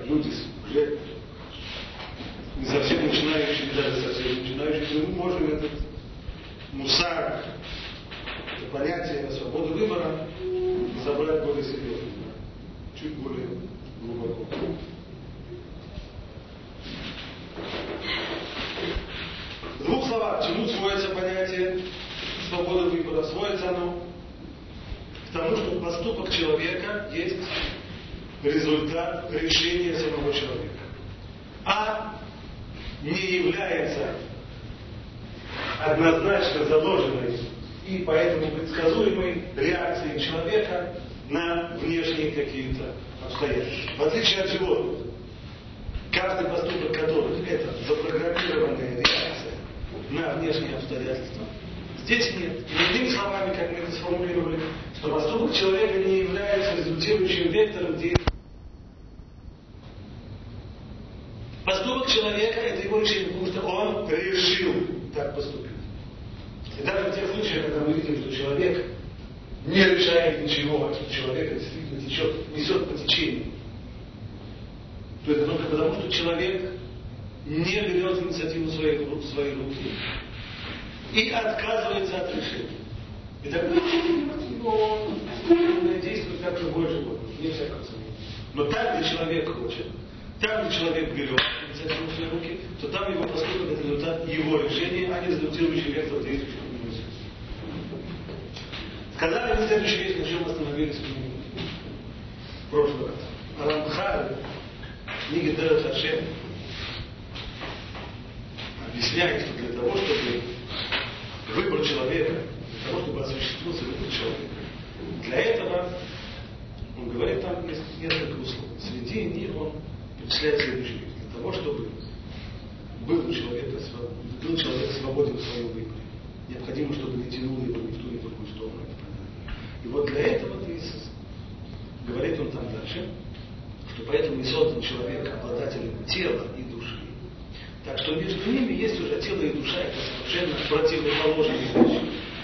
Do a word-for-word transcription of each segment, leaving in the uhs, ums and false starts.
люди уже не совсем начинающие, даже совсем начинающие, мы можем этот мусар, это понятие свободы выбора забрать более серьезно, чуть более глубоко. В двух словах, к чему сводится понятие свободы выбора? Сводится оно к тому, что поступок человека есть результат решения самого человека, а не является однозначно заложенной и поэтому предсказуемой реакцией человека на внешние какие-то обстоятельства. В отличие от животных, каждый поступок которых это запрограммированная реакция на внешние обстоятельства, здесь нет. И другими словами, как мы это сформулировали, что поступок человека не является результирующим вектором действия. Поступок человека – это его решение, потому что он решил так поступить. И даже в тех случаях, когда мы видим, что человек не решает ничего, а человек действительно течет, несет по течению, то это только потому, что человек не берет инициативу в свои, в свои руки и отказывается от решения. И тогда он действует как любой животное, не всякого сомнения. Но там, где человек хочет, там, где человек берет инициативу в свои руки, то там его поступок – это результат его решения, а не результирующий вектор действующего в него. Сказали мы следующую вещь, на чем мы остановились в прошлый раз. Рамхаль, книга Дерech Хашем, объясняет, что для того, чтобы выбор человека, для того, чтобы осуществился выбор человека, для этого, он говорит, там есть несколько условий. Среди них он перечисляет следующие вещи. Для того, чтобы был у человека, был человек свободен в своем выборе, необходимо, чтобы не тянуло его ни в ту, ни в другую сторону. И вот для этого ты, говорит он там дальше, что поэтому и создан человек обладателем тела и души. Так что между ними есть уже тело и душа, это совершенно противоположные вещи.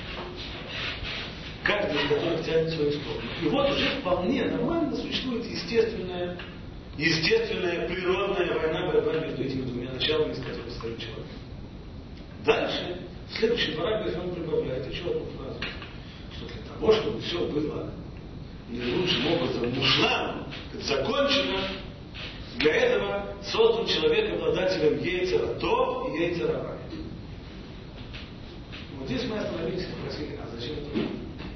Каждый из которых тянет свою сторону. И вот уже вполне нормально существует естественная, естественная природная война, борьба между этими двумя началами, из которых стоит человек. Дальше, в следующем параграфе он прибавляет еще одну фразу, что для того, чтобы все было наилучшим образом мушлам, закончено, для этого создан человек обладателем Йецер Тов и Йецер Ара. Вот здесь мы остановились и спросили, а зачем это?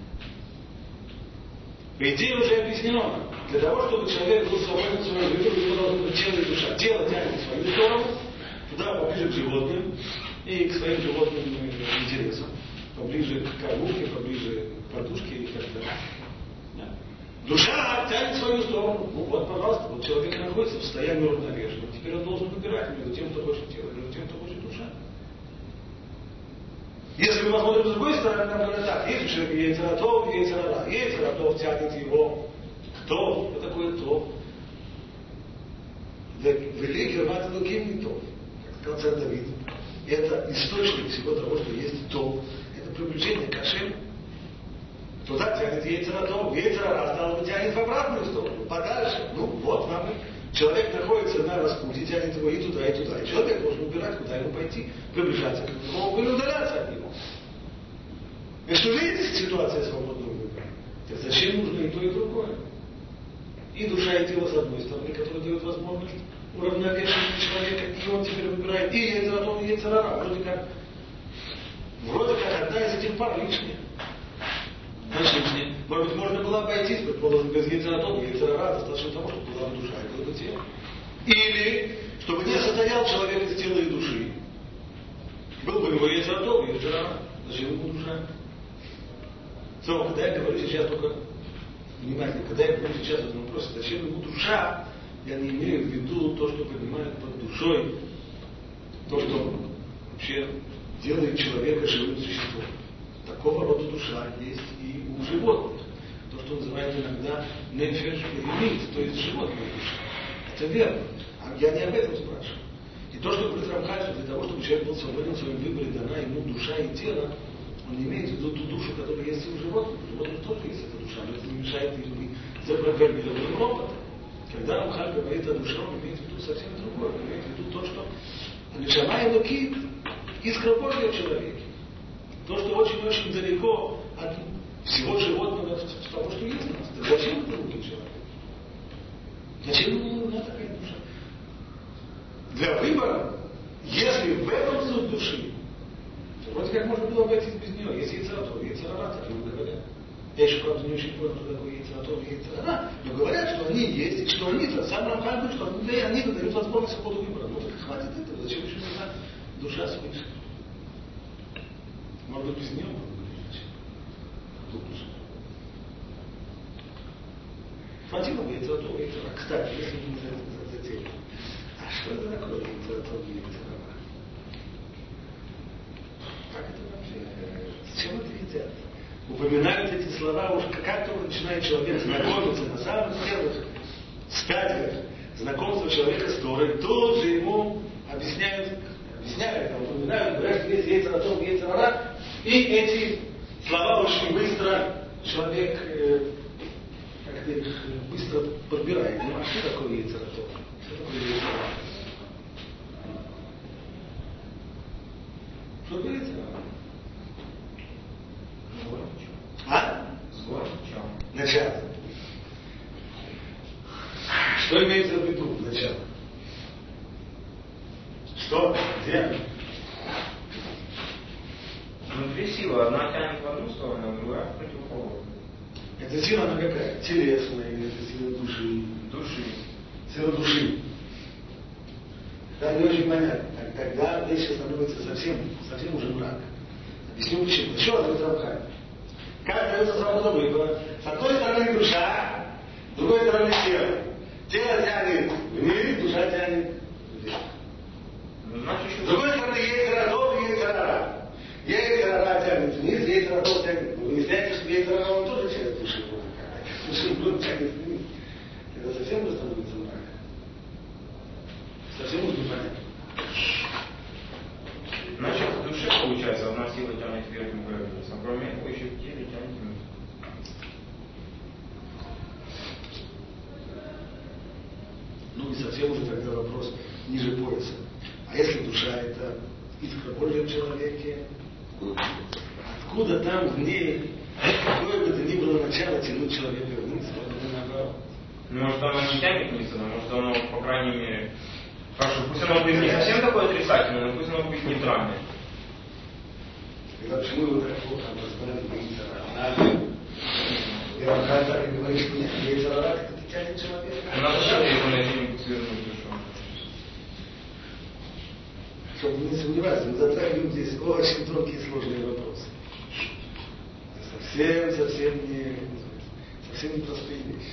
По идее уже объяснено, для того, чтобы человек был свободен в своем выборе, у него должно быть тело и душа. Тело тянет в свою сторону, туда поближе к животным и к своим животным интересам. Поближе к кормушке, поближе к подушке и так далее. Да. Душа тянет в свою сторону. Ну вот, пожалуйста, вот человек находится в состоянии равновешения. Теперь он должен выбирать между тем, кто хочет тело, между тем, кто хочет душа. Если мы посмотрим с другой стороны, нам говорят так, есть у человека Йецер Тов и Йецер Ара. Йецер Тов тянет его. Кто? Что такое Тов? Великий Рабат Луким не Тов. Как сказал царь Давид. Это источник всего того, что есть Тов. Это приближение к Ашему. Туда тянет Йецер Тов. Йецер Ара, стало быть, тянет в обратную сторону. Подальше. Ну вот вам и. Человек находится на распутье, тянет его и туда, и туда. И человек должен выбирать, куда ему пойти. Приближаться к нему или удаляться от него. И что видите, ситуация свободного выбора. Так зачем нужно и то, и другое? И душа, и тело с одной стороны, которые дают возможность уравновешивать человека, и он теперь выбирает и Йецер Тов, и Йецер Ара. Вроде как, вроде как одна из этих пар лишняя. Начнем с ней. Может быть, можно было обойтись, предположим, без Йецер Тов, Йецер Ара, достаточно того, чтобы была душа, и было бы тело. Или, чтобы не состоял человек из тела и души. Был бы у него Йецер Тов, Йецер Ара. Зачем ему душа? Снова, когда я говорю сейчас только внимательно, когда я говорю сейчас этот вопрос, зачем ему душа, я не имею в виду то, что понимают под душой, то, что вообще делает человека живым существом. Такого рода душа есть и у животных. То, что называют иногда нефеш лимит, то есть животная душа. Это верно. А я не об этом спрашиваю. И то, что говорит Рамхаль, для того, чтобы человек был свободен в своем выборе, дана ему душа и тело, он не имеет в виду ту душу, которая есть и у животных. У животных тоже есть эта душа, но это не мешает им быть запрограммированным роботом. Когда Рамхаль говорит о душе, он имеет в виду совсем другое. Он имеет в виду то, что Нешама Элокит, искра Божья в человеке. То, что очень-очень далеко от всего животного, от того, что есть у нас. Так зачем это нужен человек? Зачем ему нужна такая душа? Для выбора, если в этом суть души, то вроде как можно было обойтись без нее. Есть яйцератор, яйцерара, так люди говорят. Я еще, правда, не очень понял, что такое яйцератор и яйцерара, но говорят, что они есть, и что они, сам Рамхаль говорит, что они, они дают возможность свободу выбора. Ну так хватит этого, зачем еще нужна душа свыше? Может быть, без нее можно быть зачем? Тут душа. Хватило бы яйцератор и яйцерара. Кстати, если мы за это затеем. А что это такое яйцератор и яйцерара? Как это вообще? Зачем это едят? Упоминают эти слова уже как только начинает человек знакомиться на самых первых стадиях знакомства человека с Торой, тут же ему объясняют, объясняют, упоминают, говорят, что есть яйцератор, яйцерара, и эти слова очень быстро человек э, как-то их быстро подбирает. Ну а что такое яйцератор? Что такое яйцерара? Что такое яйцерара? А? Зло в Начало. Что имеется в виду начало? Что? Где? Внутри сила. Одна тянет в одну сторону, а другая в противоположную. Эта сила, она какая? Телесная или это сила души? Души. Сила души. Да, не очень понятно. Тогда вещи становятся совсем, совсем уже мрак. Объясню почему. Еще раз говорит Рамхаль. Как дается свобода выбора? С одной стороны душа, с другой стороны тело. Тело тянет вниз, душа тянет вверх. С другой стороны яйцератор и яйцерара. Яйцерара тянет вниз, яйцератор тянет. Вы не знаете, что яйцерара он тоже тянет души. Души вдруг тянет вниз. Это совсем уже становится мрак. Совсем уже непонятно. Значит, в душе, получается, одна сила тянет вверх, другая вниз. А кроме этого еще в теле тянет вниз. Ну и совсем уже тогда вопрос ниже пояса. А если душа это искра Божья в человеке, откуда там в ней какое бы то ни было начало тянуть человека вниз, наоборот? Может, оно не тянет вниз, но может оно, по крайней мере, хорошо, пусть оно будет не совсем такое отрицательное, но пусть оно будет нейтральное. Тогда почему его так плохо образовали яйцерара? И Рамхаль так и говорит, что нет, яйцерара это тянет человека. У нас сейчас его найти свернуть душу. Чтобы не сомневаться, мы затрагиваем здесь очень тонкие и сложные вопросы. Совсем, совсем не, совсем не простые вещи.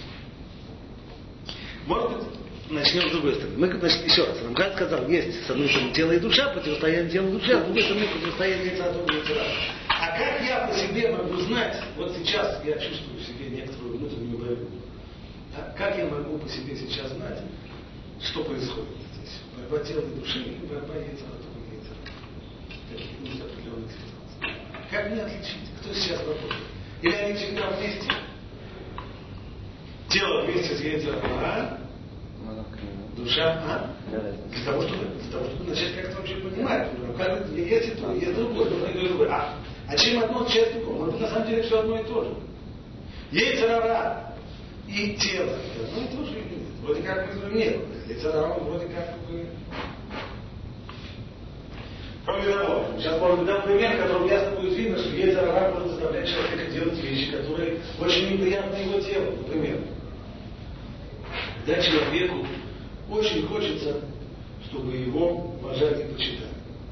Может быть, начнем с другой стороны. Мы, значит, еще раз, Рамхаль сказал, есть с одной стороны тело и душа, противостояние телу и душе, а с другой стороны противостояние яйцератора и яйцерара. А как я по себе могу знать, вот сейчас я чувствую в себе некоторую внутреннюю борьбу, а как я могу по себе сейчас знать, что происходит здесь? Борьба тела и души или борьба яйцератора и яйцерара? Таких нужно определенных ситуаций. Как мне отличить, кто сейчас работает? Или они всегда вместе? Тело вместе с яйцератора, душа, а? Для того, чтобы, для того, чтобы начать как-то вообще понимать. Как есть и то, есть другое, другое, другое. А, а чем одно, часть другого? Это на самом деле все одно и то же. Яйцерара и тело. Это одно и то же. Вроде как бы нет. Яйцерара вроде как бы... Кроме того, сейчас может быть дам пример, которым ясно будет видно, что яйцерара может заставлять человека делать вещи, которые очень неприятны его телу. Например, когда человеку очень хочется, чтобы его уважали и почитали.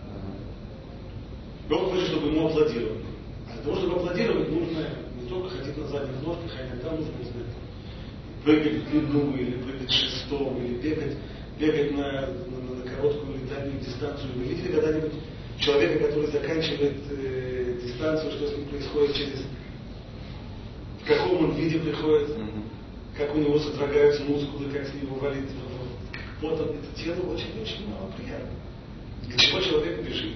И он хочет, чтобы ему аплодировали. А для того, чтобы аплодировать, нужно не только ходить на задних ножках, а иногда нужно, не знаю, прыгать в длину, или прыгать шестом, или бегать, бегать на, на, на короткую или дальнюю дистанцию. Вы видели когда-нибудь человека, который заканчивает э, дистанцию, что с ним происходит через... В каком он виде приходит, mm-hmm. как у него содрогаются мускулы, как с него валит. Вот это тело очень-очень мало приятно. Для чего человек бежит?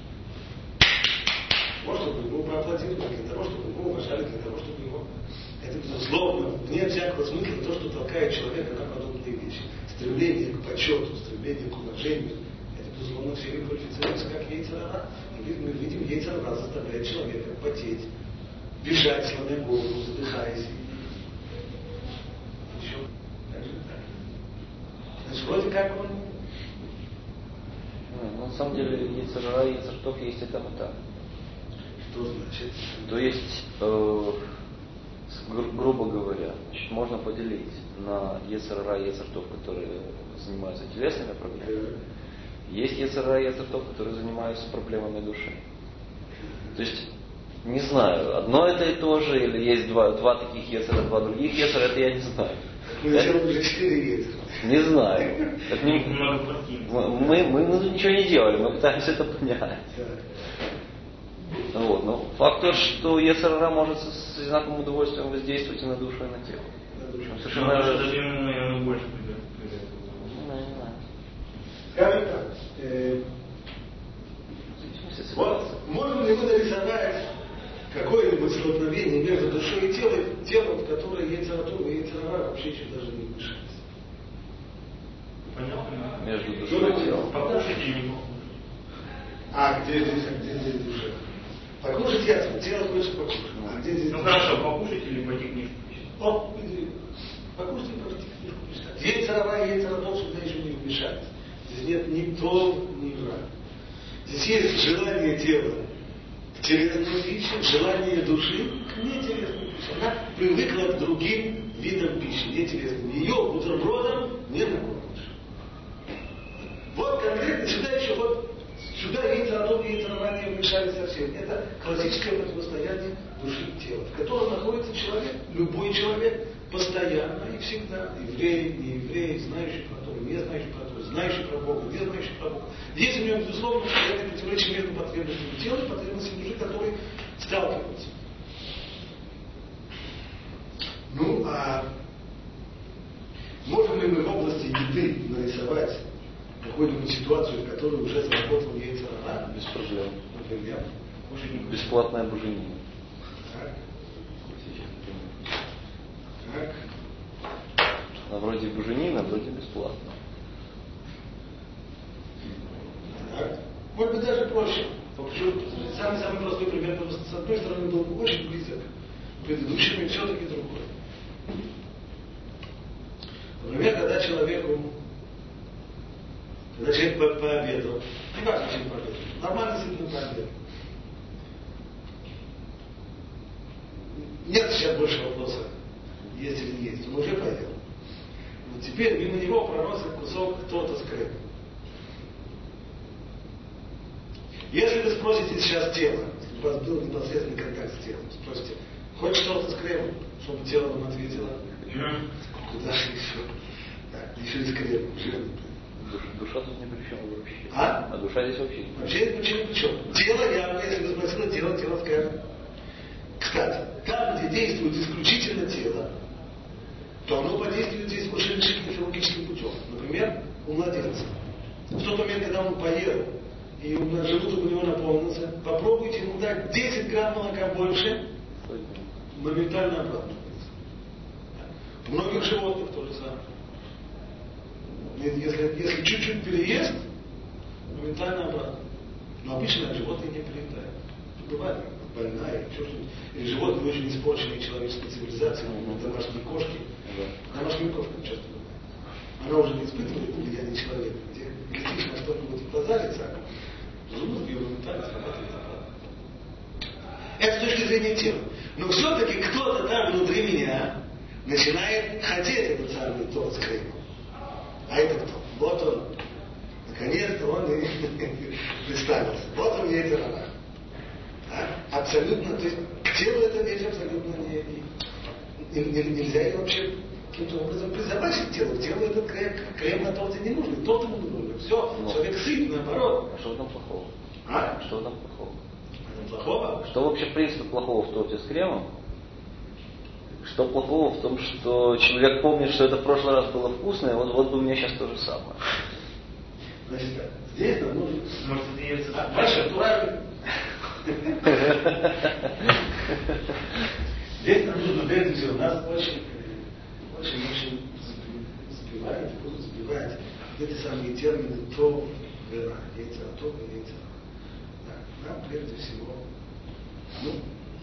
Может, чтобы его поаплодировали, для того, чтобы его уважали, для того, чтобы его... Это, безусловно, вне всякого смысла то, что толкает человека на подобные две вещи. Стремление к почету, стремление к уважению, это, безусловно, все квалифицируется как яйцерара. И мы видим, яйцерара заставляет человека потеть, бежать, сломя голову, задыхаясь. Еще так же так. Значит, вроде как он... Ну, на самом деле, яйцерара и яйцертов есть и там, и там. Что значит? То есть, э, гру- грубо говоря, значит, можно поделить на яйцерара и яйцертов, которые занимаются телесными проблемами. Есть яйцерара и яйцертов, которые занимаются проблемами души. То есть, не знаю, одно это и то же, или есть два, два таких яйцера, два других яйцера, это я не знаю. Мы сделали уже четыре яйцера. Не знаю. Это не... мы, мы, мы ничего не делали, мы пытаемся это понять. Вот. Но факт тот, что яйцерара может с одинаковым удовольствием воздействовать и на душу, и на тело. Совершенно даже, даже ему, наверное, больше придет. Не знаю. Скажем так, э, вот можно ли мы нарисовать какое-нибудь столкновение между душой и телом, телом, в которое яйцература и яйцерара вообще еще даже не вмешались? Понятно? Между душой и телом. Покушать или не покушать? А где здесь, а где здесь душа? Покушать ясно, тело хочет покушать. А где здесь Ну душа? хорошо, покушать или пойти книжку почитать? О, покушать и пойти книжку почитать. Яйцерара и яйцератур сюда еще не вмешались. Здесь нет ни то, ни враг. Здесь есть желание тела к телесной пище, желание души к нетелесной пище. Она привыкла к другим видам пищи, нетелесным. Ее бутербродом не накормишь. Вот конкретно сюда еще вот, сюда яйцератур и яйцерара не вмешались совсем. Это классическое противостояние души и тела, в котором находится человек, любой человек, постоянно и всегда, еврей, не еврей, знающий про Тору, не знающий про Тору, знающий про Бога, не знающий про Бога. Есть у него, безусловно, постоянное противоречие между потребностями тела и потребностями души, которые сталкиваются. Ну, а можем ли мы в области еды нарисовать какую-нибудь ситуацию, в которой уже заработал яйцерара? Без проблем. Например? Бесплатная буженина. Так. Так. А вроде буженина, вроде бесплатно. Так. Может быть, даже проще. Самый-самый простой пример, потому что с одной стороны был очень близок к предыдущему и все-таки другой. Например, когда человеку, когда человек по- пообедал, не важно, чем пообедал, нормально сильно пообедал. Нет сейчас больше вопроса, есть или не есть, он уже поел. Вот теперь мимо него проносит кусок торта с кремом. Если вы спросите сейчас тело, если у вас был непосредственный контакт с телом, спросите, хочешь торта с кремом, чтобы тело вам ответило? Куда же еще? Так, еще и с кремом. Душа, душа тут ни при чем вообще. А? А душа здесь вообще не Вообще ни при чем, при чем. Тело явно, если вы спросили, тело, тело скажет. Кстати, там, где действует исключительно тело, то оно подействует здесь совершенно решительно физиологическим путем. Например, у младенца. В тот момент, когда он поел, и желудок у него наполнился, попробуйте ему дать десять грамм молока больше, моментально обратно. У многих животных то же самое. Если, если чуть-чуть переест, моментально обратно. Но обычно животные не переедают. Бывает больная, или что-нибудь. Или животные очень испорченные человеческой цивилизацией, mm-hmm. домашние кошки. Mm-hmm. Домашние кошки часто бывают. Она уже не испытывает влияние человека. Где глядишь на что-нибудь в глаза лица, желудок ее моментально срабатывает обратно. Это с точки зрения тела. Но все-таки кто-то там внутри меня начинает хотеть этот самый торт с кремом. А это кто? Вот он. Наконец-то он и представился. Вот он яйцерара. А? Абсолютно, то есть к телу эта вещь абсолютно не, не, не, нельзя ее вообще каким-то образом призабачить тело. Телу этот крем, крем на торте не нужен, торт ему не нужен. Все, но человек сыт, наоборот. Что там плохого? А? Что там плохого? Это плохого? Что вообще в принципе плохого в торте с кремом? Что плохого в том, что человек помнит, что это в прошлый раз было вкусно, и вот, вот бы у меня сейчас то же самое. Значит, здесь нам нужно... Может, это яйца... А, дальше, натуральный. Здесь нам нужно, прежде всего, нас очень, очень, очень сбивает называть вот эти самые термины то, вера, яйца, то, яйца. Да, нам прежде всего, ну,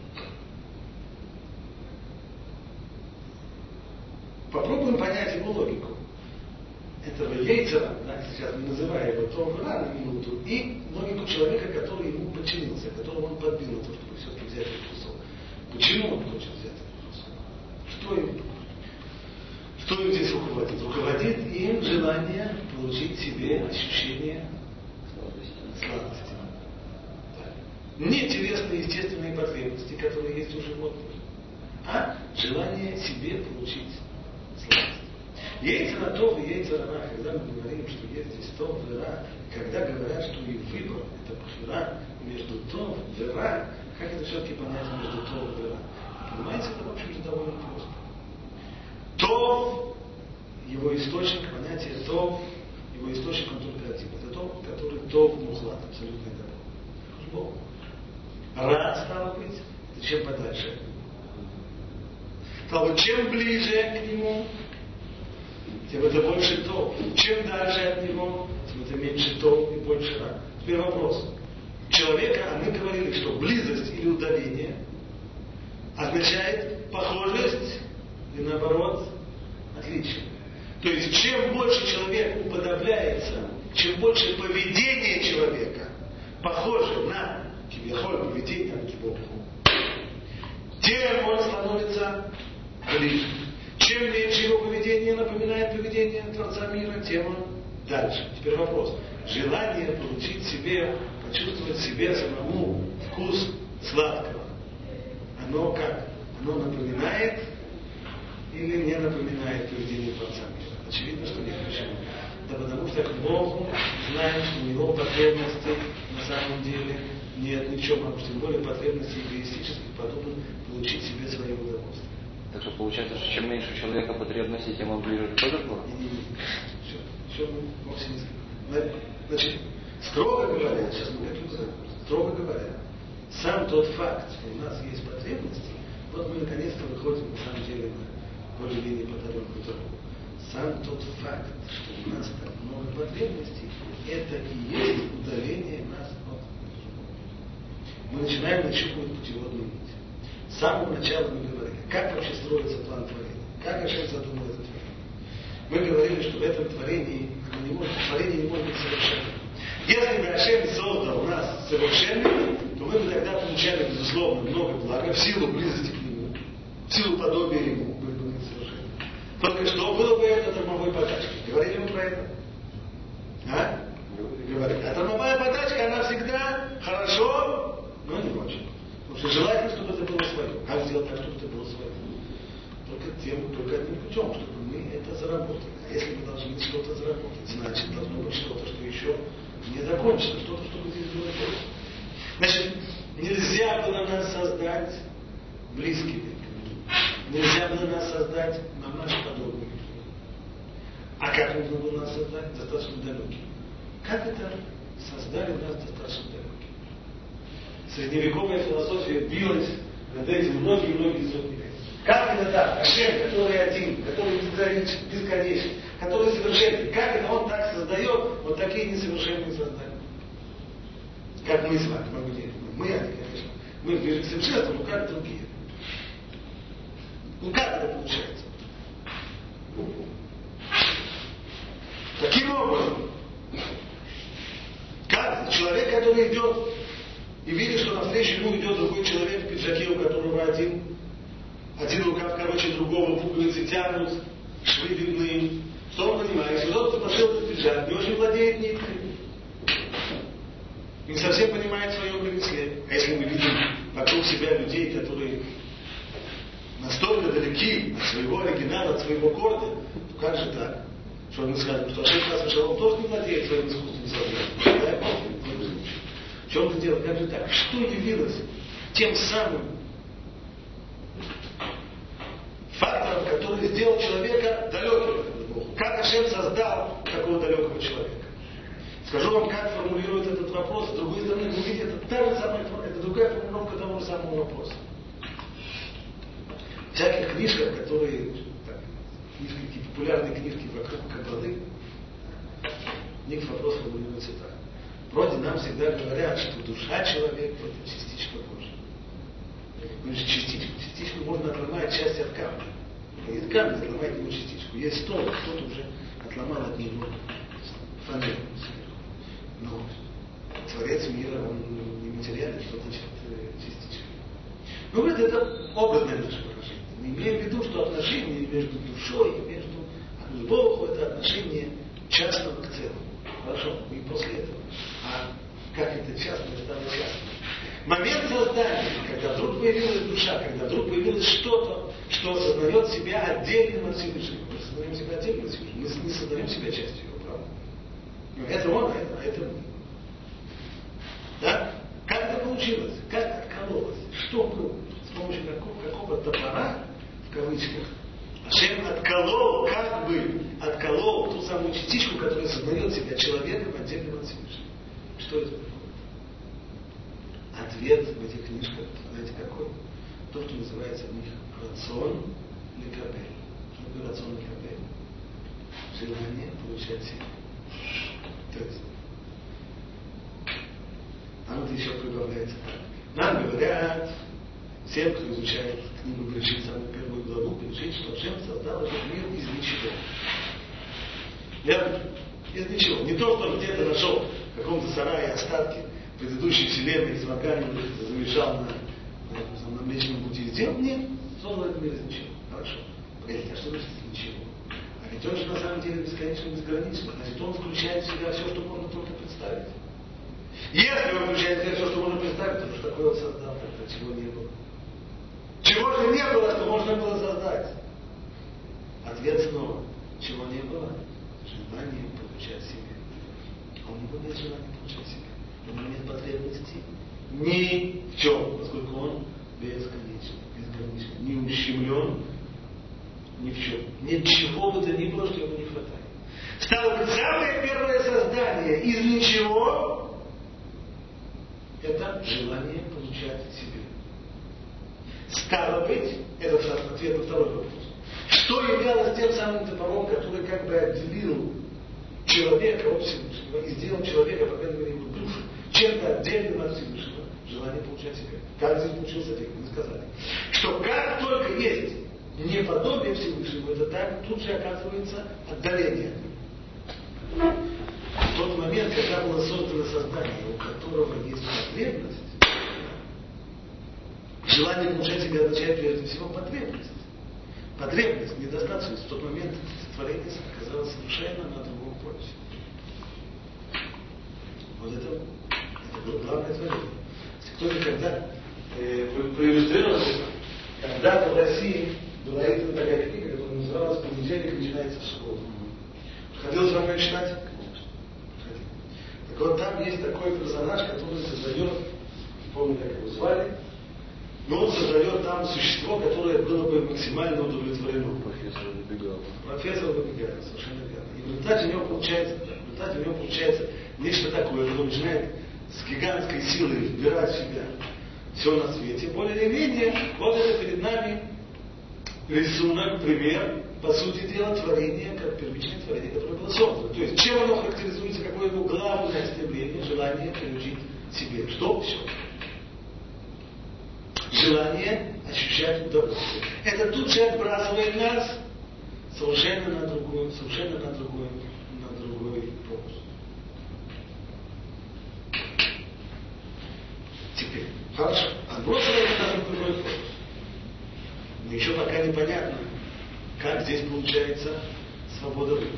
попробуем понять его логику. Этого яйца, да, сейчас мы называем его то, вера на минуту, и логику человека, который ему подчинился, которого он подбил на то, чтобы все-таки взять этот кусок. Почему он хочет взять этот кусок? Что им? Что им здесь руководит? Руководит им желание получить себе ощущение сладости. Да. Не телесные естественные потребности, которые есть у животных, а желание себе получить сладость. Яйца на то, яйца на рах. Когда мы говорим, что есть здесь то, вера, когда говорят, что и выбор это бхира между то, вера, как это все-таки понять между то и вера? Понимаете, это в общем-то довольно просто. То, его источник, понятие то, его источник он только один. Это то, который то мухлад, абсолютный добро. Ра, стало быть, это чем подальше. Стало быть, чем ближе к нему, тем это больше то. Чем дальше от него, тем это меньше то и больше ра. Теперь вопрос. Человека, а мы говорили, что близость или удаление означает похожесть и наоборот отличие. То есть, чем больше человек уподобляется, чем больше поведение человека похоже на киберхоль, поведение к Богу, тем он становится ближе. Чем меньше его поведение напоминает поведение Творца мира, тем он дальше. Теперь вопрос. Желание получить себе, почувствовать себе самому вкус сладкого. Оно как? Оно напоминает или не напоминает поведение Творца мира? Очевидно, что не почему. Да потому что к Богу знаем, что у него потребностей на самом деле нет ни в чем, потому что тем более потребности эгоистических подобно получить себе свое удовольствие. Так что получается, что чем меньше у человека потребностей, тем он ближе к Богу? Все, все вовсе не сказано. Значит, строго говоря, сейчас мы как говорим, строго говоря, сам тот факт, что у нас есть потребности, вот мы наконец-то выходим на самом деле на более-менее потаенную дорогу. Сам тот факт, что у нас так много потребностей, это и есть удаление нас от другого. Мы начинаем нащупывать путеводную нить. С самого начала мы говорили, как вообще строится план творения, как Ашем задумал это творение. Мы говорили, что в этом творении не может, творение не может быть совершенным. Если бы Ашем создал нас совершенными, то мы бы тогда получали, безусловно, много блага в силу близости к Нему, в силу подобия Ему, были бы мы совершенны. Только что было бы это тормовой подачкой. Говорили мы про это? А? Говорили. А тормовая подачка, она всегда хорошо, но не очень. Потому что желательно, чтобы это было свое. Как сделать так, чтобы это было свое? Только тем, только одним путем, чтобы мы это заработали. А если мы должны что-то заработать, значит, должно быть что-то, что еще не закончено, что-то, чтобы здесь было больше. Значит, нельзя было нас создать близкими к нему. Нельзя было нас создать мамаш подобными. А как нужно было нас создать? Достаточно далекими. Как это создали нас достаточно далекими? Средневековая философия билась над этим многие-многие сотни лет. Как это так? Ашем, который один, который безграничен, бесконечен, который совершенный. Как это он так создает, вот такие несовершенные создания? Как мы с вами, мы, не, мы, они, конечно, мы ближе к совершенству, но как другие. Ну как это получается? Таким образом, как человек, который идет и видит, что навстречу ему идет другой человек в пиджаке, у которого один, один рукав короче другого, пуговицы тянут, швы видны. Что он понимает? Что тот, кто пошел этот пиджак, не очень владеет ниткой. Не совсем понимает в своем ремесле. А если мы видим вокруг себя людей, которые настолько далеки от своего оригинала, от своего города, то как же так? Что мы скажем, что Ашем Хас Вешалом тоже не владеет своим искусством создания. В чем это дело? Как же так? Что явилось тем самым фактором, который сделал человека далеким от Бога? Как Ашем создал такого далекого человека? Скажу вам, как формулирует этот вопрос. С другой стороны, вы видите, это та же самая, это другая формулировка того же самого вопроса. В всяких книжках, которые, так, книжки, такие популярные книжки вокруг Каббалы, в них вопрос формулируется так. Вроде нам всегда говорят, что душа человека – это частичка Божья. Ну, частичку. Частичку можно отломать часть от камня. Из камня отломать его частичку. Есть стол, кто-то уже отломал от него фанеру сверху. Но Творец мира, он не материальный, что значит частичка. Ну, это, это образное наше выражение. Мы имеем в виду, что отношения между душой и между Богом – это отношение частного к целому. Хорошо, и после этого. А как это частное стало частным? Момент создания, когда вдруг появилась душа, когда вдруг появилось что-то, что осознает себя отдельным от Всевышнего. Мы сознаем себя отдельным от Всевышнего. Мы не сознаем себя частью его, правда? Это он, а это, а это мы. Да? Как это получилось? Как откололось? Что было? С помощью какого, какого топора, в кавычках, Ашем отколол, как бы отколол ту самую частичку, которая создает себя человеком отдельным от Всевышнего. Что это такое? Ответ в этих книжках, знаете какой? То, что называется в них рацион лекабель. Что такое рацион лекабель? Желание получать себя. То есть, там вот еще прибавляется так. Нам говорят, всем, кто изучает книгу Берешит, самую первую главу, Берешит, что Ашем создал этот мир из ничего. Верно? Из ничего. Не то, что он где-то нашел в каком-то сарае остатки предыдущей вселенной, с врагами замешал на, на, на Млечном пути. Сделал? Нет. Создал этот мир из ничего. Хорошо. Погодите, а что значит из ничего? А ведь он же на самом деле бесконечно безграничен. Значит, он включает в себя все, что можно только представить. Если он включает в себя все, что можно представить, то что такое он создал, тогда чего не было? Чего же не было, что можно было создать? Ответ снова. Чего не было? Желание получать себя. А у него нет желания получать себя. У него нет потребности ни в чем, поскольку он бесконечен, безграничен, не ущемлен ни в чем. Ничего бы то ни было, что ему не хватает. Стало быть, самое первое создание из ничего – это желание получать себя. Стало быть, это ответ на второй вопрос. Что являлось тем самым топором, который как бы отделил человека от Всевышнего и сделал человека, по крайней мере, его душу, чем-то отдельным от Всевышнего, желание получать себя. Как здесь получился ответ? Мы сказали, что как только есть неподобие Всевышнего, это так тут же оказывается отдаление. В тот момент, когда было создано создание, у которого есть потребность, желание получать себя означает прежде всего потребность. Потребность, недостаточность. В тот момент творение оказалось совершенно на другом полюсе. Вот это, это было главное творение. Если кто-то когда э, проиллюстрировал это, когда-то в России была издана такая книга, которая называлась «Понедельник начинается в субботу». Приходилось вам ее читать? Конечно. Так вот, там есть такой персонаж, который создает, не помню, как его звали, но он создает там существо, которое было бы максимально удовлетворено. Профессор выбегал. Профессор выбегает, совершенно верно. И в результате у него получается, в результате у него получается нечто такое, что он начинает с гигантской силой вбирать в себя все на свете. Более или менее, вот это перед нами рисунок, пример, по сути дела, творение, как первичное творение, которое было создано. То есть, чем оно характеризуется, какое его главное стремление, желание приучить себе. Что? Все. Желание ощущать удовольствие. Это тут же отбрасывает нас совершенно на другой, совершенно на другой, на другой полос. Теперь, хорошо, отбрасывает нас на другой полос. Но еще пока непонятно, как здесь получается свобода выбора.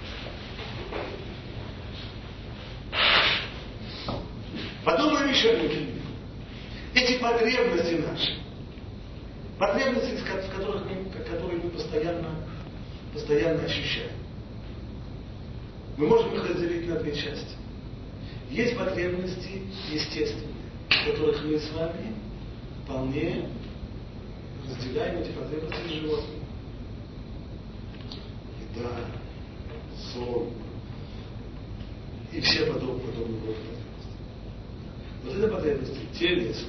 Подумаем еще о них. Эти потребности наши, потребности, в которых мы, которые мы постоянно, постоянно ощущаем. Мы можем их разделить на две части. Есть потребности естественные, которых мы с вами вполне разделяем эти потребности с животными. Еда, сон и все подобные, подобные потребности. Вот это потребности телесные.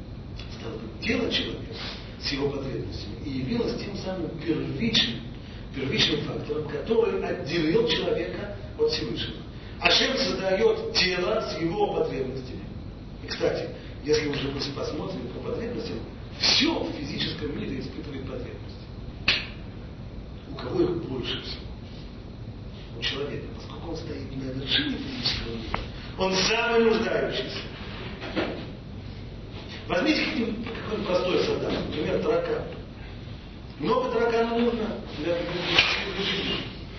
Стало быть, тело человека с его потребностями и явилось тем самым первичным первичным фактором, который отделил человека от Всевышнего. Ашем создает тело с его потребностями. И, кстати, если уже мы посмотрим по потребностям, все в физическом мире испытывает потребности. У кого их больше всего? У человека, поскольку он стоит на вершине физического мира, он самый нуждающийся. Возьмите какой-нибудь простой солдат, например, таракан. Много тараканов нужно для жизни.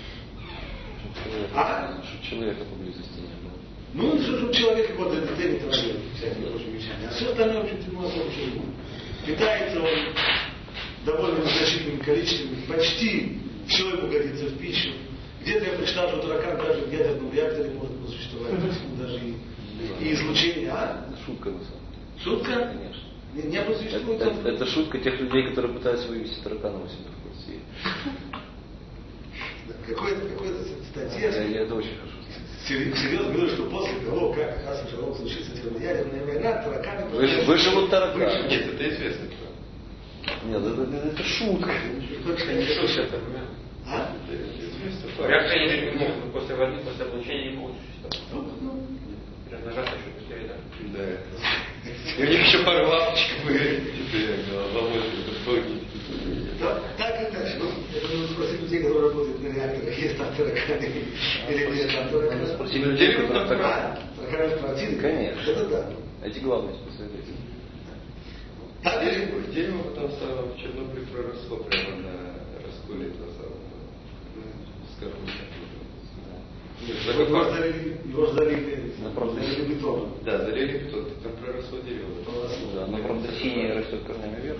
А? Чтобы человека поблизости не было. Ну, чтобы человек его до не травил всякими прочими вещами. А все остальное, в общем-то, ему особо ничего не нужно. Питается он довольно незначительным количеством, почти все ему годится в пищу. Где-то я прочитал, что таракан даже в ядерном реакторе может существовать, даже и, и излучение. А? Шутка на самом деле. Шутка? Конечно. Не, не было существует. Это, это, это шутка тех людей, которые пытаются вывести таракана у себя в России. Какой-то, какой-то статья. Я, это очень хорошо. Серьезно говорю, что после того, как Хасан Шалом случится термоядерная война, тараканы... Вы, выживут тараканы. Нет, это известно. Нет, это, это, это шутка. А? Реакция не могут после войны, после облучения не могут существовать. Размножаться еще быстрее, да? Да. И у них еще пару лапочек были. Головой, Да, так и иначе. Ну, это нужно спросить людей, которые работают на реакторах, есть там тараканы или нет там тараканы. Спросить людей, которые так... Тараканы в квартире? Конечно. Это да. Эти главные специалисты. Так или В дерево потом стало в Чернобыле проросло прямо на расколе этого самого скорлупа. Его залили, его залили, залили бетоном. Да, залили бетон, там проросло дерево. Да, но правда синее растет корнями вверх.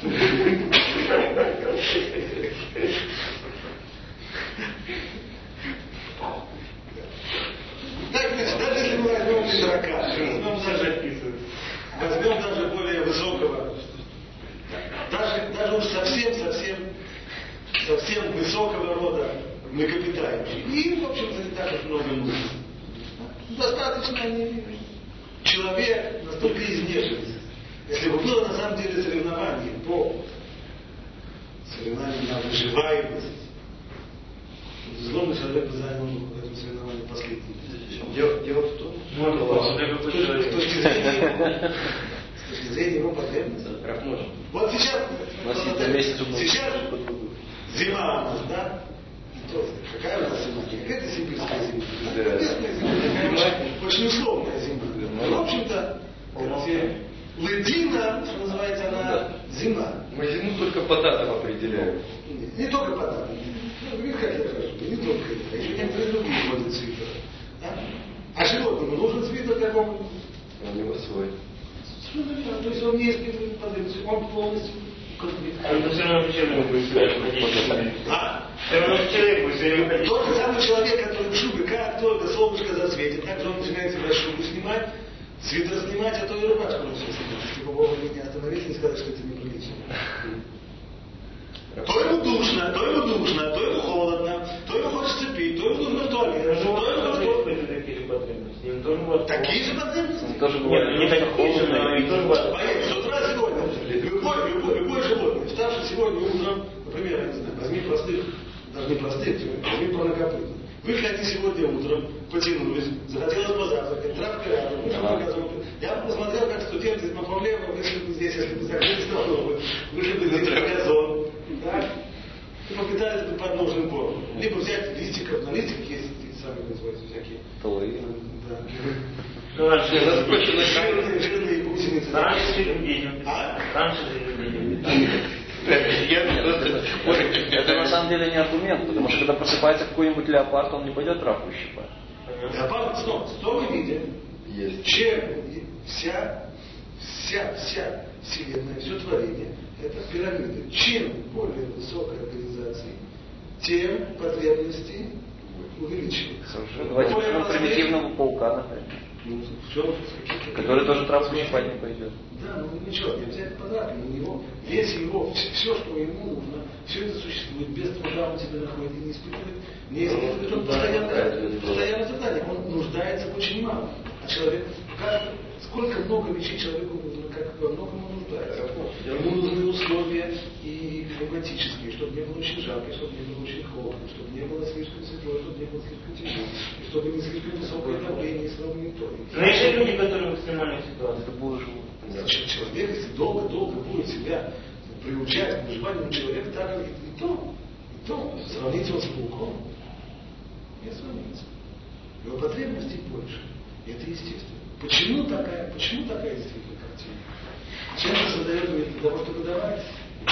Так, значит, даже если мы возьмем не дурака, возьмем даже, возьмем даже более высокого, даже, даже уж совсем-совсем, совсем высокого рода млекопитающих. И, в общем-то, не так уж много нужно. Достаточно не... Человек настолько изнежился. Если бы было на самом деле соревнование по соревнованию на выживаемость, безусловно, человек бы занял в этом соревновании последний. Дело, дело в том, что с точки зрения, с точки зрения его потребностей. Вот сейчас, сейчас зима у нас, да? Какая у нас зима? Какая-то сибирская зима. Какая зима? Очень условная зима. В общем-то, ледина, что называется, она зима. Мы зиму только по датам определяем. Не, не только по датам. Ну, как я скажу, не только это. Еще некоторые другие ходят свитера. Да? А животному нужен свитер какому-нибудь? У него свой. То есть он не испытывает потребности, он полностью А это все равно человек будет сказать. А? Все равно человек будет все время. Тот же самый человек, который в шубе, как только солнышко засветит, так же он начинает себя шубу снимать, свитер снимать, а то и рубашку нужно снимать. Если бы Бог не остановился и сказал, что это неприлично. То ему душно, то ему душно, то ему холодно, то ему хочется пить, то ему нужно в туалет, то ему нужно... Такие же потребности? Нет, не такие же, но и тоже бывают. Поверь, с утра сегодня, любой, любой, любой животное, вставший сегодня утром, например, я не знаю, возьми простых, даже не простых, возьми парнокопытных. Вы хотите сегодня утром, потянулись, захотелось позавтракать, травка рядом, вышли на газон. Я посмотрел, как студенты из Мафавлева вышли бы здесь, если бы закрыли столовую, вышли бы здесь на газон, так? И попытались бы под нужным боком. Либо взять листиков, на листиках есть самые называются всякие. Талаи. Да. Ну, раньше Жирные, жирные гусеницы. Раньше людей. А? Раньше людей. Это на самом деле не аргумент, потому что когда просыпается какой-нибудь леопард, он не пойдет травку щипать. Леопард, что, что мы видим? Есть. Чем вся, вся, вся Вселенная, все творение, это пирамида. Чем более высокая организация, тем потребности увеличиваются. Давайте возьмем примитивного паука, например. Ну, все, который тоже травку щипать не пойдет. Да, ну ничего, не обязательно подарки, у него, весь его, все, что ему нужно, все это существует, без труда он тебя находит и не испытывает, не испытывает, он постоянно, постоянно страдание, он нуждается очень мало. А человек, каждый, сколько много вещей человеку нужно как во многом он нуждается. Ему нужны условия и климатические, чтобы не было очень жарко, чтобы не было очень холодно, чтобы не было слишком светло, чтобы не было слишком тепло, и чтобы не слишком высокое давление, и снова не то. Но есть люди, которые в экстремальной ситуации. Это было живо. Значит, человек, если долго-долго будет себя приучать к выживанию человека, так и, и то, и то, сравнить его с пауком, не сравнится. Его потребностей больше. И это естественно. Почему такая, почему такая действительно картина? Человек создает ее для того, чтобы давать.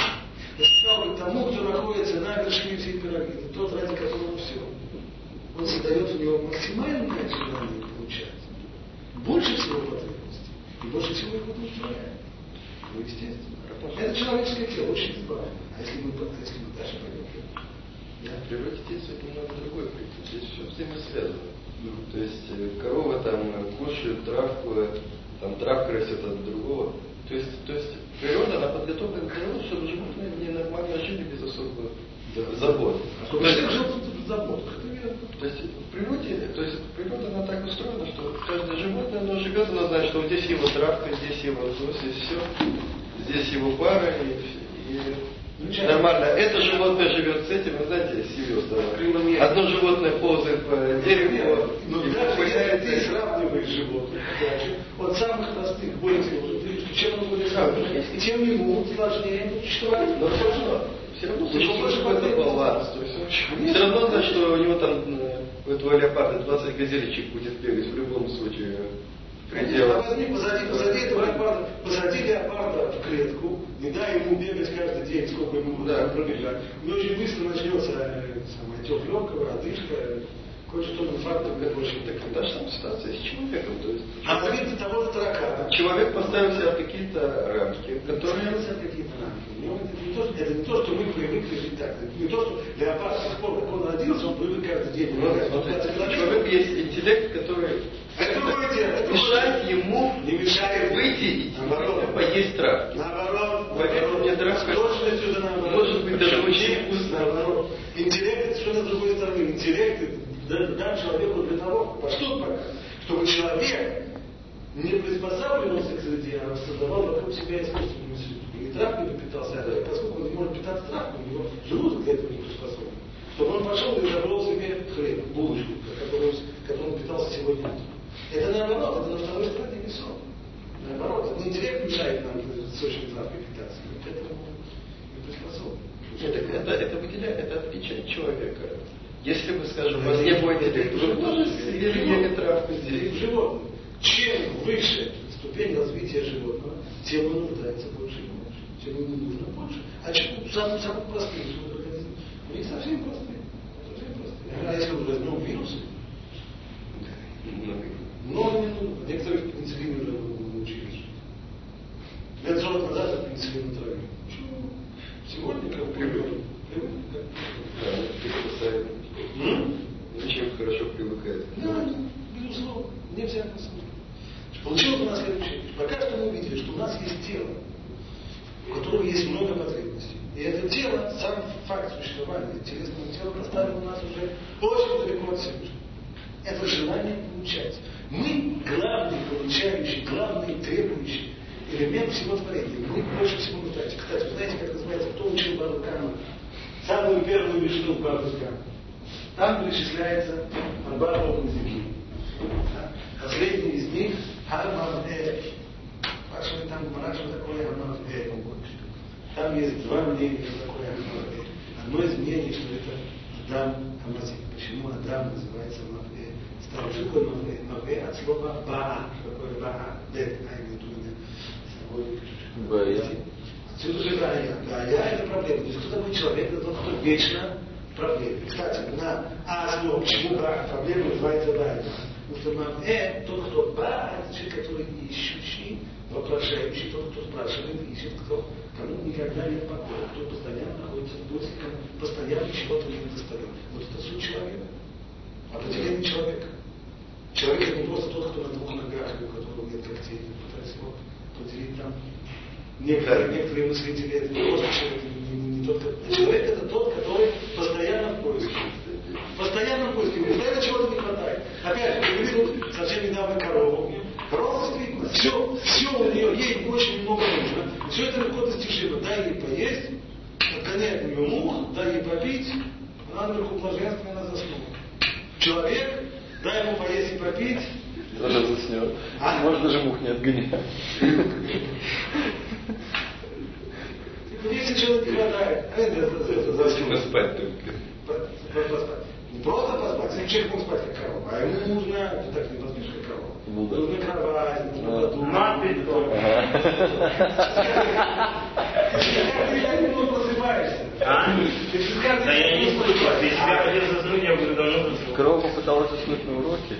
Я сказал тому, кто находится на вершине всей пирамиды, тот, ради которого все. Он создает у него максимальное желание получать. Больше всего потребностей. И больше всего их удовлетворяет. Ну, естественно. Это человеческое тело, очень избавлено. А если мы, если мы дальше пойдем? Да. Природе действует немного другой принцип. Здесь все взаимосвязано. Ну, то есть корова там кушает травку, там травка растет от другого. То есть, то есть природа, она подготовлена для того, чтобы животные ненормально жили без особых да. забот. А то есть, в заботах. То есть в природе, то есть природа она так устроена, что каждое животное, оно живет, оно знает, что вот здесь его травка, здесь его то, здесь все, здесь его пара и, и нормально. Это животное живет с этим, вы знаете, серьезно. Одно животное ползает по дереву, но даже если ты сравниваешь животных, от самых простых, более чем он более сравнивать, и тем ему сложнее существовать. Но все равно, все равно существует какой-то баланс. Все равно, значит, что у него там у этого леопарда двадцать газелечек будет бегать в любом случае. А возьми, посади, посади этого леопарда, посади леопарда в клетку, не дай ему бегать каждый день, сколько ему будет да. пробежать. У него очень быстро начнется самое отек легкого, одышка, кое-что инфарктом, как больше. Так та же самая ситуация с человеком. То есть, а возьми того же таракана. Человек поставил себя в какие-то рамки, которые... Поставил себя в какие-то рамки. Это не, то, это не то, что мы привыкли жить так. Это не то, что леопард с тех пор, как он родился, он привык каждый день. Ну, смотрите, у человека есть интеллект, который... Это это мешает ему не мешает выйти и наоборот. поесть травку. Наоборот. Во-первых, мне травка точно сюда наоборот. Может быть даже очень вкусно. Наоборот. Интеллект это совершенно с другой стороны. Интеллект дан человеку для того, поступок, чтобы человек не приспосабливался к среде, а создавал вокруг себя искусственную среду. И травкой не питался, а поскольку он не может питаться травкой, у него желудок для этого не приспособлен. Чтобы он пошел и забрал себе хлеб, булочку, которую, которым он питался сегодня утром. Это наоборот, это на второй стадии весов. Наоборот, это интеллект мешает нам сочной травкой питаться. К этому не приспособлен. Нет, это, это выделяет, это отличает человека. Если бы, скажем, у вас не было интеллекта, вы тоже съели травку здесь. Животное. Чем выше ступень развития животного, тем он нуждается больше и больше. Тем ему нужно больше. А чем самый, самый простой организм? Они совсем простые. Совсем простые. А если мы возьмем вирусы, много не нужно. Некоторые пенициллин уже научились. Лет сорок назад от пенициллина травили. Сегодня как привыкли. Да, зачем хорошо привыкает? Да, безусловно. Не всякого смысла. Получилось у нас следующее. Пока что мы видели, что у нас есть тело, у которого есть много потребностей. И это тело, сам факт существования телесного тела поставил у нас уже очень далеко от Всевышнего. Это желание получать. Мы главный получающий, главный требующий элемент всего творения. Мы больше всего нуждаемся. Кстати, вы знаете, как называется, кто учил Барукану? Самую первую вишну Барукану. Там перечисляется арба огненных земли. Последний из них Хармар-Э. Спрашивают там, что такое Хармар-Э. Там есть два мнения, что такое Хармар-Э. Одно из мнений, что это Адам Хамазик. Почему Адам называется Мавэ? Старожилы Мавэ. Мавэ от слова Баа. Что такое Баа? Бет. А именно тут Бая. Отсюда же Бая. Бая это проблема. То есть кто такой человек? Это тот, кто вечно проблемы. Кстати, на основу, почему Баа проблема называется Бая? Потому что Мавэ, тот, кто Баа, это человек, который ищущий, вопрошающий, тот, кто спрашивает, ищет, кто кому никогда нет покоя, кто постоянно находится в поиске, постоянно чего-то не достает. Вот это суть человека. Определение человека. Человек это не просто тот, кто на двух ногах, у которого нет когтей. Пытаюсь его поделить там. Некоторые, некоторые мыслители это не просто человек, не, не, не тот, кто... Человек это тот, который постоянно в поиске. Постоянно в поиске. Постоянно чего-то не хватает. Опять же, я видел совсем недавно корову. Корова действительно Все, все у нее, ей очень много нужно. Все это легко достижимо. Дай ей поесть, отгоняй от нее мух, дай ей попить, она наверху блаженственно заснула. Человек, дай ему поесть и попить. Тоже заснет. А? Может, даже мух не отгонять. Если человек голодает, это заснет спать только. Поспать. Не просто поспать, если человек мог спать как корова, а ему нужно, ты так не поспишь как корова. Ну, да. Нужна кровать, нужно подумать. Надпись дома. Ты как минут просыпаешься. А? Да я не слышал. Если я хотел заснуть, я бы давно заснул. Корова попыталась заснуть на уроке.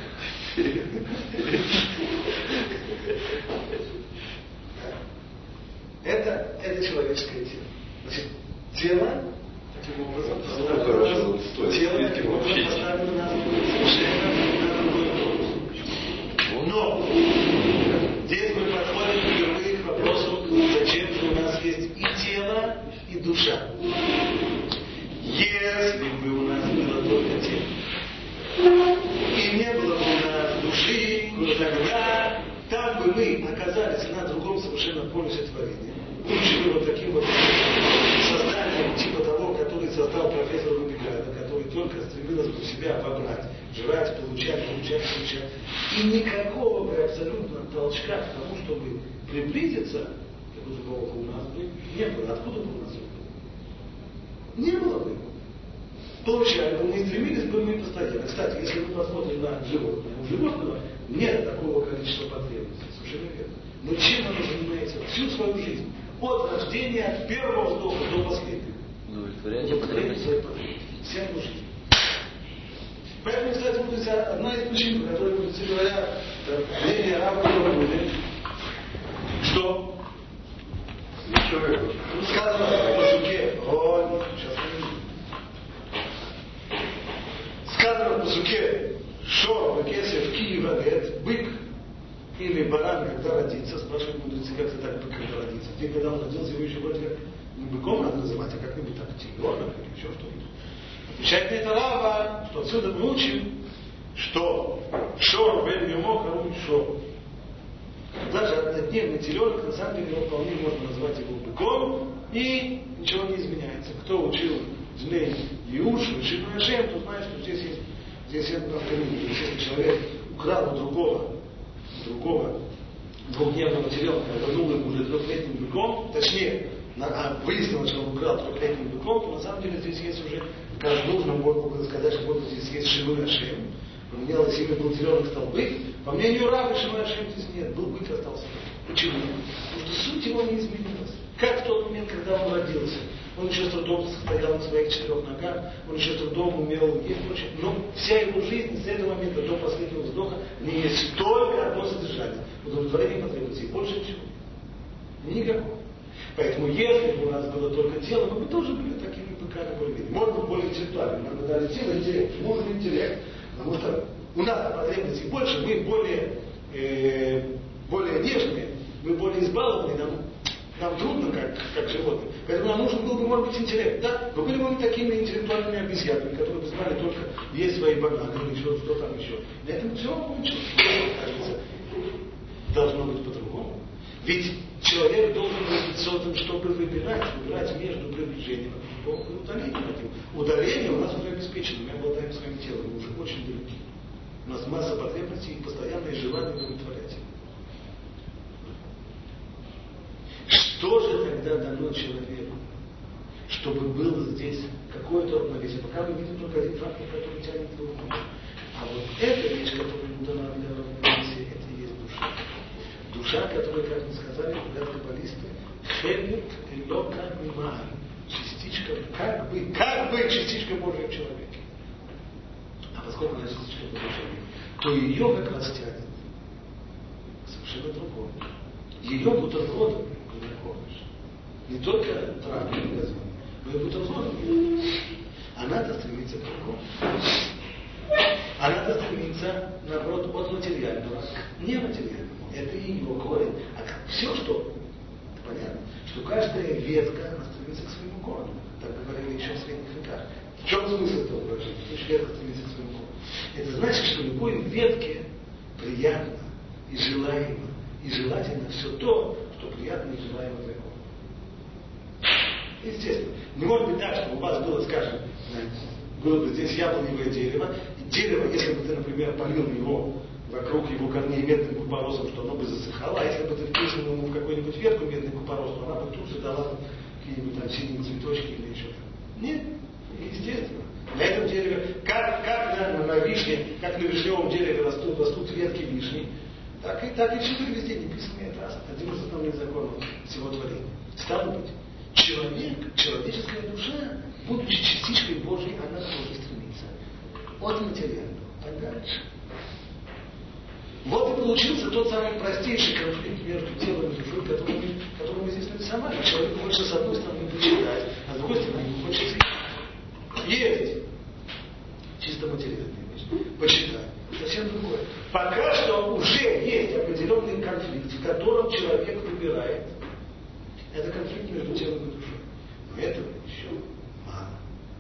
Это, это человеческое тело. Значит, тело, таким образом, Ну, хорошо, вот стоит. тело, Таким таким образом, вообще. поставлено на совершенно на другой уровень. Но здесь мы подходим впервые к вопросу, зачем же у нас есть и тело, и душа. Если бы у нас было только тело, и не было бы у нас души, тогда там бы мы оказались на другом совершенно полюсе творения. Будучи вот таким вот созданием, типа того, который создал профессор Рубиграда, который только стремилась бы себя обобрать, жрать, получать, получать, получать. И никакого бы абсолютно толчка к тому, чтобы приблизиться к другому у нас бы не было. Откуда бы у нас было? Не было бы. Получали бы, мы стремились бы мы постоянно. Кстати, если мы посмотрим на животное, у животного нет такого количества потребностей, совершенно верно. Но чем оно занимается всю свою жизнь? От рождения, от первого вздоха до последнего. Удовлетворяйте Удовлетворяйте свои потребности. Всю жизнь. Поэтому, кстати, вот одна из причин, по которой, кстати говоря, мнение раба Равуны, что сказано в пасуке, о, сейчас сказано в пасуке, что Кесев Киевагет, бык или баран, когда родится, спрашивают мудрецы, как это так бык, когда родится. Где, когда он родился, его еще вроде как не быком надо называть, а как-нибудь так, тигренок или еще что-нибудь. Отвечает на это Рава, что отсюда мы учим, что Шор бен Юмо корует Шор. Даже однодневный теленок, на самом деле, его вполне можно назвать его быком, и ничего не изменяется. Кто учил змей Иуш, учил Машем, то знает, что здесь есть, здесь есть автомобиль. Если человек украл у другого, другого двухдневного теленка, вернул ему уже трехлетним быком, точнее, на, а выяснилось, что он украл трехлетним быком, то на самом деле здесь есть уже, как нужно можно сказать, что вот здесь есть Шилуй Ашем. Поменялось имя, был теленок, стал бык. По мнению Рава, Шилуй Ашем здесь нет, был бык, остался бык. Почему? Потому что суть его не изменилась. Как в тот момент, когда он родился. Он еще с трудом стоял на своих четырех ногах, он еще с трудом умел есть, прочее. Но вся его жизнь с этого момента до последнего вздоха не есть только одно содержание. Удовлетворение потребностей. Больше ничего. Никакого. Поэтому если бы у нас было только тело, мы бы тоже были такими быками более-менее. Может быть, более интеллектуальными. Нам бы дали тело, интеллект, нужен интеллект. Потому что у нас потребностей больше, мы более, э, более нежные, мы более избалованные, нам, нам трудно, как, как животные. Поэтому нам нужен был бы, может быть, интеллект. Да? Но были бы мы такими интеллектуальными обезьянами, которые бы знали только есть свои бананы или что, что там еще. На этом все кончилось. Кажется, должно быть по-другому. Ведь человек должен быть создан, чтобы выбирать, выбирать между приближением и удалением. Удаление у нас уже обеспечено, мы обладаем своим телом, мы уже очень далеки. У нас масса потребностей и постоянное желание удовлетворять. Что же тогда дано человеку, чтобы было здесь какое-то равновесие? Пока мы видим только один фактор, который тянет его руку. А вот эта вещь, которая ему дана для равновесия, это и есть душа. Душа, которая, как мы сказали, говорят каббалисты, хелик элока мимар, частичка, как бы, как бы частичка Божия в человеке. А поскольку она частичка Божия в человеке, то ее как раз тянет совершенно другому. Ее бутербродом не накормишь. Не только травмой и газоном, но и бутербродом. Она-то стремится к другому. Она-то стремится, наоборот, от материального к нематериальному. Это ее корень. А все, что понятно, что каждая ветка, она стремится к своему корню. Так говорили еще в средних веках. В чем смысл этого выражения? Что ветка стремится к своему корню? Это значит, что любой ветке приятно и желаемо И желательно все то, что приятно и желаемо для Бога. Естественно. Не может быть так, что у вас было, скажем, было бы здесь яблоневое дерево, и дерево, если бы ты, например, полил его вокруг его корней медным купоросом, что оно бы засыхало, а если бы ты вписал ему в какую-нибудь ветку медный купорос, то она бы тут же дала какие-нибудь там синие цветочки или еще что-то. Нет, естественно. На этом дереве, как, как на, на вишне, как на вишневом дереве растут, растут ветки вишни, так и, так и всюду везде неписанный раз. Один из основных законов всего творения. Стало быть, человек, человеческая душа, будучи частичкой Божьей, она тоже стремится от материального подальше. Вот и получился тот самый простейший конфликт между телом и душой, который мы, который мы здесь нарисовали. Человеку хочется с одной стороны почитать, а с другой стороны ему хочется есть. Чисто материальная вещь. Почитать. Совсем другое. Пока что уже есть определенный конфликт, в котором человек выбирает. Это конфликт между телом и душой. Но этого еще мало.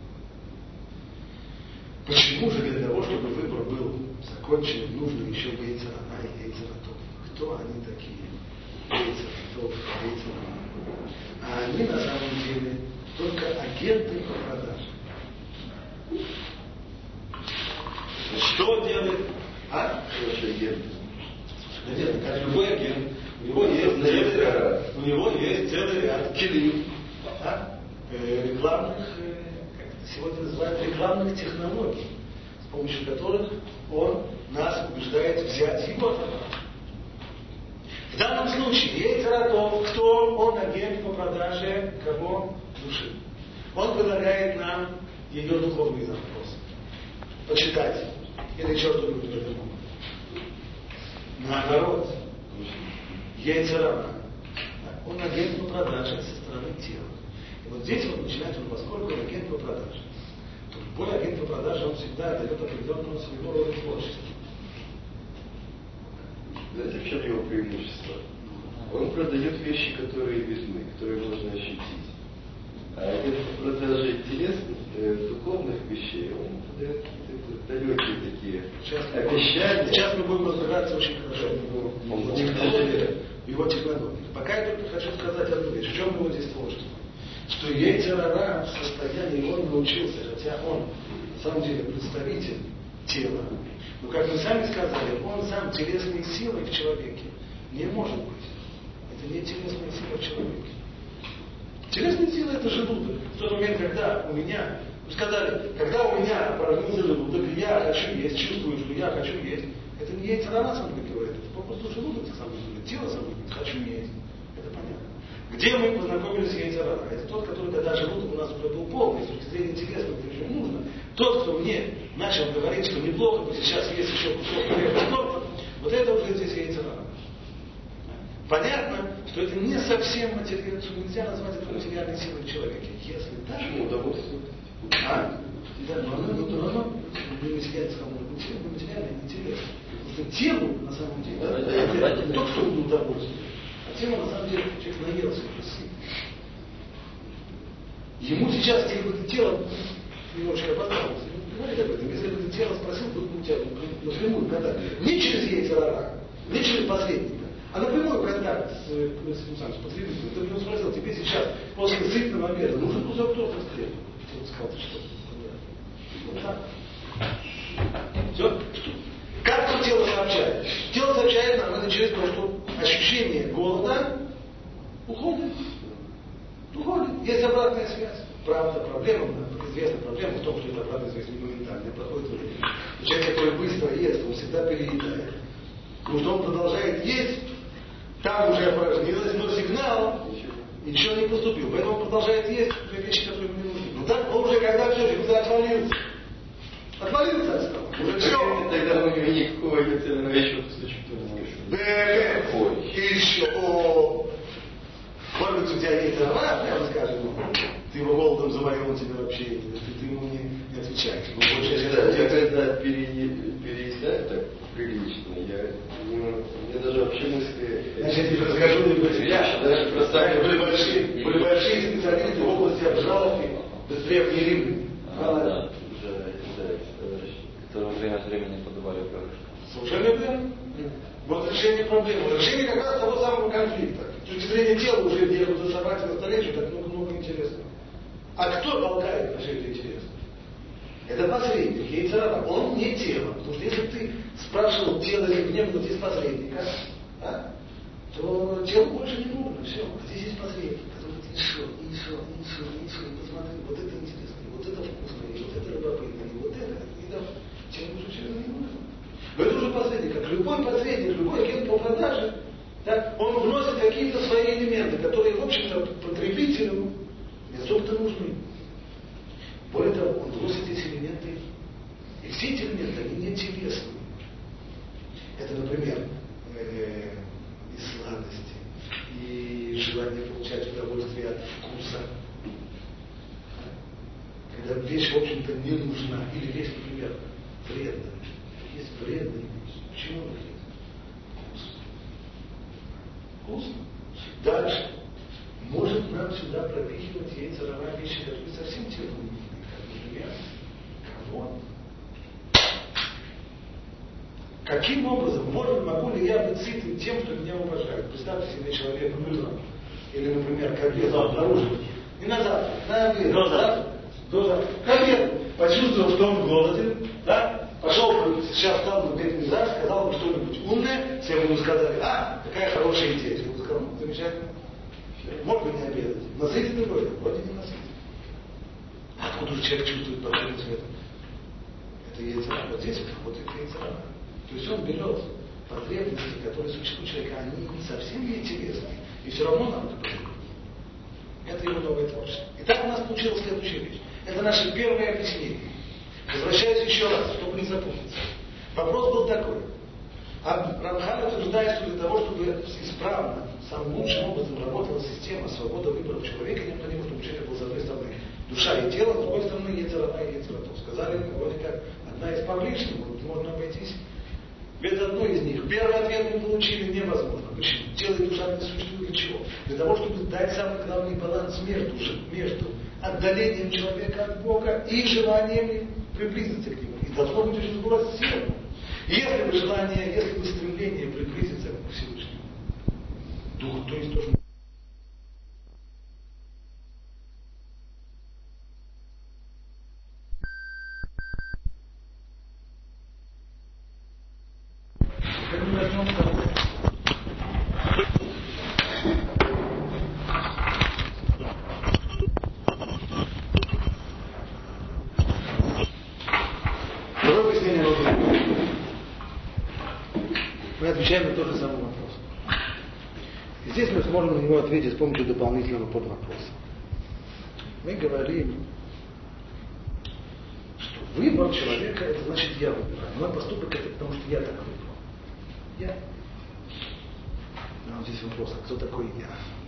Почему же для того, чтобы выбор был закончен, нужно еще яйцерана и яйцератов? Кто они такие? Яйцератов, яйцерана. А они на самом деле только агенты по продаже. Что делает? А? Что агент? Нет, как любой агент. У него есть целый ряд, у него есть целый ряд килим, да? э, рекламных, э, как это сегодня называют, рекламных технологий, с помощью которых он нас убеждает взять его товар. В данном случае яйцератов, кто он агент по продаже кого? Души. Он предлагает нам ее духовный запрос. Почитать. Или что-нибудь в этом. Наоборот. Яйцерана. Он агент по продаже со стороны тела. И вот здесь вот начинается, поскольку он агент по продаже, то любой агент по продаже, он всегда дает определенного своего рода творчества. Знаете, в чем его преимущество? Он продает вещи, которые видны, которые можно ощутить. А агент по продаже телесных, э, духовных вещей, он продает какие-то далекие такие сейчас, обещания. Сейчас мы будем разбираться очень хорошо в его технологии. Его технологии. Пока я только хочу сказать одну вещь. В чем его здесь творчество? Что яйцерара в состоянии, он научился, хотя он на самом деле представитель тела. Но, как мы сами сказали, он сам телесной силой в человеке не может быть. Это не телесная сила в человеке. Телесная сила — это желудок. В тот момент, когда у меня, вы сказали, когда у меня поразился желудок, и я хочу есть, чувствую, что я хочу есть, это не яйцерара сам говорит, это попросту желудок сам говорит, тело сам говорит, хочу есть. Это понятно. Где мы познакомились с яйцерара? Это тот, который, когда желудок у нас уже был полный, с точки зрения телесного, это же нужно. Тот, кто мне начал говорить, что неплохо бы сейчас есть еще кусок хлеба, вот это уже здесь яйцерара. Понятно, что это не совсем материально, что нельзя назвать это материальной силой в человеке. Если так, Почему удовольствие? а? Да, но оно, но оно не материальное, не материальное, не телесное. Потому что телу, на самом деле, да, это, да, это, да, это да, то, да. что ему удовольствие. А тело, на самом деле, человек наелся уже сильно. Ему сейчас, если бы ты тело немножечко обостралось, говорит об этом, если бы ты тело спросил, было бы у тебя напрямую контакт. Не через яйцерара, не через посредника, а напрямую контакт с, с, с, с потребителем. Ты бы ему спросил, тебе сейчас после сытного обеда нужен кусок торта с хлебом. Он сказал, ты что? Вот так. Все? Как тело сообщает? Тело сообщает нам это через то, что ощущение голода уходит. Уходит. Есть обратная связь. Правда, проблема, известная проблема в том, что эта обратная связь не моментальная, проходит время. Человек, который быстро ест, он всегда переедает. Потому что он продолжает есть, там уже опорожнилось, но сигнал ничего не поступил. Поэтому он продолжает есть те вещи, которые ему не нужны. Но так он уже, когда все, уже отвалился. Отвалился от стола. Уже все. Тогда у него никакого нет, я еще кусочек тоже И еще. О, может быть, у тебя есть дрова, прямо скажем, ты его голодом заварил, он тебе вообще, ты, ты ему не, не отвечаешь. Ну, да, я когда переедаю так прилично, я, ну, мне даже вообще мысли... Значит, я тебе расскажу, я даже просто... Были большие, были большие специалисты в области обжаловки древней Римы. А, да, да, да, товарищи, которые время от времени подавали крышку. Совершенно верно. Вот решение проблемы. Решение как раз того самого конфликта. С точки зрения тела уже некуда собрать на столе, что так много-много интересного. А кто толкает на все это интересно? Это посредник, яйцерара. Он не тело. Потому что если ты спрашивал тело или гнев, но здесь посредника, а, то тело больше не нужно. Все. А здесь есть посредник, который говорит, и шо, и шо, и шо, и шо, и посмотри, вот это интересно, и вот это вкусно, и вот это любопытно, и вот это, и да, тело уже человеку не нужно. Но это уже посредник. Как любой посредник, любой агент по продаже, да, он вносит какие-то свои элементы, которые, в общем-то, потребителю не особо-то нужны. Более того, он вносит эти элементы, и все эти элементы, они не телесные. Это, например, э, и сладости, и желание получать удовольствие от вкуса. Когда вещь, в общем-то, не нужна, или вещь, например, вредная. Есть вредные вещи. Почему вредные? Вкусно. Дальше. Может нам сюда пропихивать яйцерара вещи, которые совсем телу не нужны. Как, например, кого? Каким образом, может, могу ли я быть сытым тем, кто меня уважает? Представьте себе человека утром, или, например, к обеду обнаружил. Не на завтра, на обед. До завтра. До завтра. К обеду. Почувствовал, что он голоден, да? Пошел, сейчас встал на пять минут, сказал ему что-нибудь умное, все ему сказали, а, какая хорошая идея. Я сказал, ну, замечательно. Мог бы не обедать. Насытительный вроде, вроде не насытительный. Откуда же человек чувствует потребность в этом? Это яйцерара. Вот здесь вот это яйцерара. То есть он берет потребности, которые существуют у человека, они не совсем не интересны, и все равно нам это потребует. Это его новое творчество. И так у нас получилась следующая вещь. Это наше первое объяснение. Возвращаюсь еще раз, чтобы не запутаться. Вопрос был такой. А Рамхан утверждает, что для того, чтобы исправно, самым лучшим образом работала система свободы выбора человека, необходимо, чтобы у человека был с одной стороны душа и тело, с другой стороны яйцерара и яйцератов. Сказали, вроде как, одна из павлишных, можно обойтись без одной из них. Первый ответ мы получили невозможно. Почему? Тело и душа не существует для чего? Для того, чтобы дать самый главный баланс между, между отдалением человека от Бога и желанием приблизиться к Нему. И должно быть очень сброс сил. Если бы желание, если бы стремление приблизиться к Всевышнему, дух, то есть тоже. Отвечаем на тот же самый вопрос. И здесь мы сможем на него ответить с помощью дополнительного подвопроса. Мы говорим, что выбор человека, это значит я выбираю. Мой поступок это потому, что я так выбрал. Я. Но вот здесь вопрос, а кто такой я?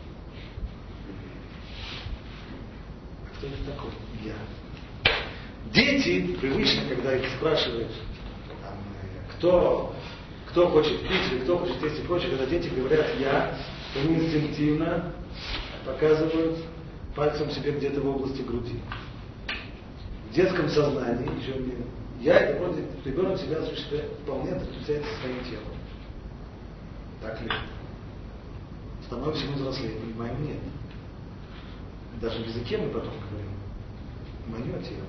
А кто это такой я? Дети, привычно, когда их спрашивают, там, кто... Кто хочет пить, или кто хочет есть и прочее, когда дети говорят «я», они инстинктивно показывают пальцем себе где-то в области груди. В детском сознании, еще не, я, это вроде ребенок себя осуществляет, вполне отличается своим телом. Так ли? Становимся мы взрослее, понимаем, нет. Даже в языке мы потом говорим «мое тело».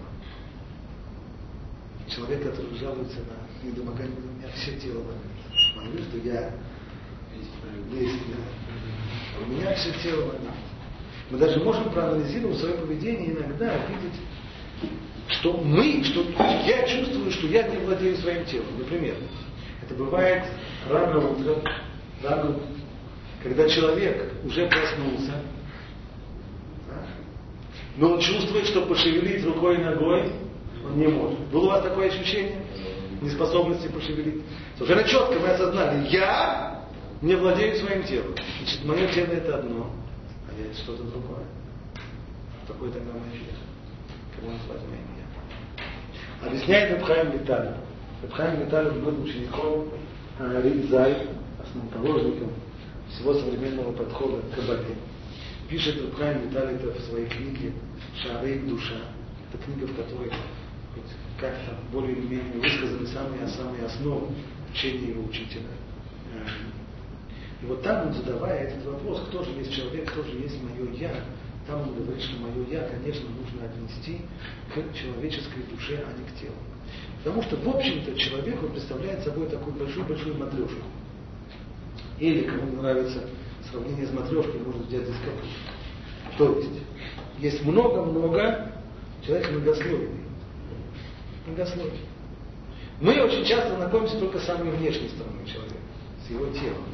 Человек, который жалуется на недомогание, у меня все тело болит. Молю, что я весь, да. У меня все тело болит. Мы даже можем проанализировать свое поведение иногда, видеть, что мы, что я чувствую, что я не владею своим телом. Например, это бывает рано утром, рано, когда человек уже проснулся, да, но он чувствует, что пошевелить рукой и ногой он не может. Было у вас такое ощущение? Неспособности пошевелить? Совершенно четко мы осознали, я не владею своим телом. Значит, мое тело это одно, а я это что-то другое. Такой тогда мой эффект. Кого назвать моим я? Объясняет Реб Хаим Виталий. Реб Хаим Виталий был учеником Ридзай, основоположником всего современного подхода к Кабале. Пишет Реб Хаим Виталий это в своей книге «Шаарей душа». Это книга, в которой как-то более или менее высказаны самые, самые основы учения его учителя. И вот там он, задавая этот вопрос, кто же есть человек, кто же есть мое «я», там он говорит, что мое «я», конечно, нужно отнести к человеческой душе, а не к телу. Потому что, в общем-то, человек он представляет собой такую большую-большую матрешку. Или, кому нравится сравнение с матрешкой, можно взять из капусты. То есть, есть много-много, человек многослойный. Многослойный. Мы очень часто знакомимся только с самой внешней стороной человека, с его телом.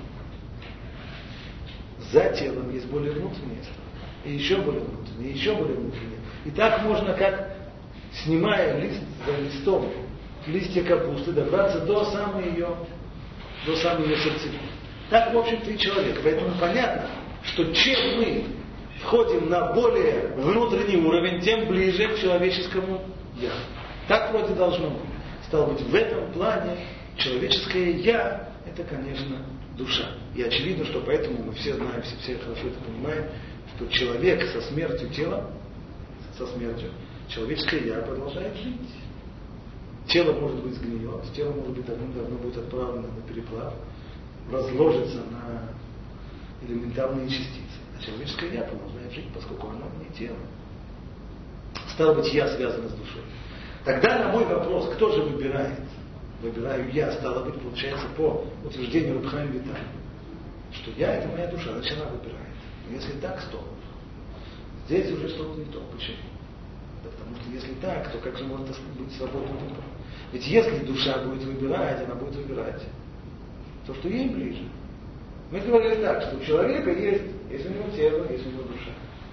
За телом есть более внутренняя сторона. И еще более внутренняя, и еще более внутренняя. И так можно, как снимая лист за листом, листья капусты, добраться до самой ее, до самой ее сердцевины. Так, в общем-то, и человек. Поэтому понятно, что чем мы входим на более внутренний уровень, тем ближе к человеческому «я». Так вроде должно быть. Стало быть, в этом плане человеческое «я» — это, конечно, душа. И очевидно, что поэтому мы все знаем, все, все хорошо это понимаем, что человек со смертью тела, со смертью, человеческое «я» продолжает жить. Тело, может быть, сгниет, тело, может быть, давно-давно будет отправлено на переплав, разложится на элементарные частицы. А человеческое «я» продолжает жить, поскольку оно не тело. Стало быть, «я» связано с душой. Тогда на мой вопрос, кто же выбирает? Выбираю я, стало быть, получается, по утверждению Рабби Хаим Виталь, что я — это моя душа, значит, она выбирает. Но если так, стоп. Здесь уже что-то не то. Почему? Да потому что если так, то как же может быть свободный выбор? Ведь если душа будет выбирать, она будет выбирать то, что ей ближе. Мы говорили так, что у человека есть, есть у него тело, есть у него душа.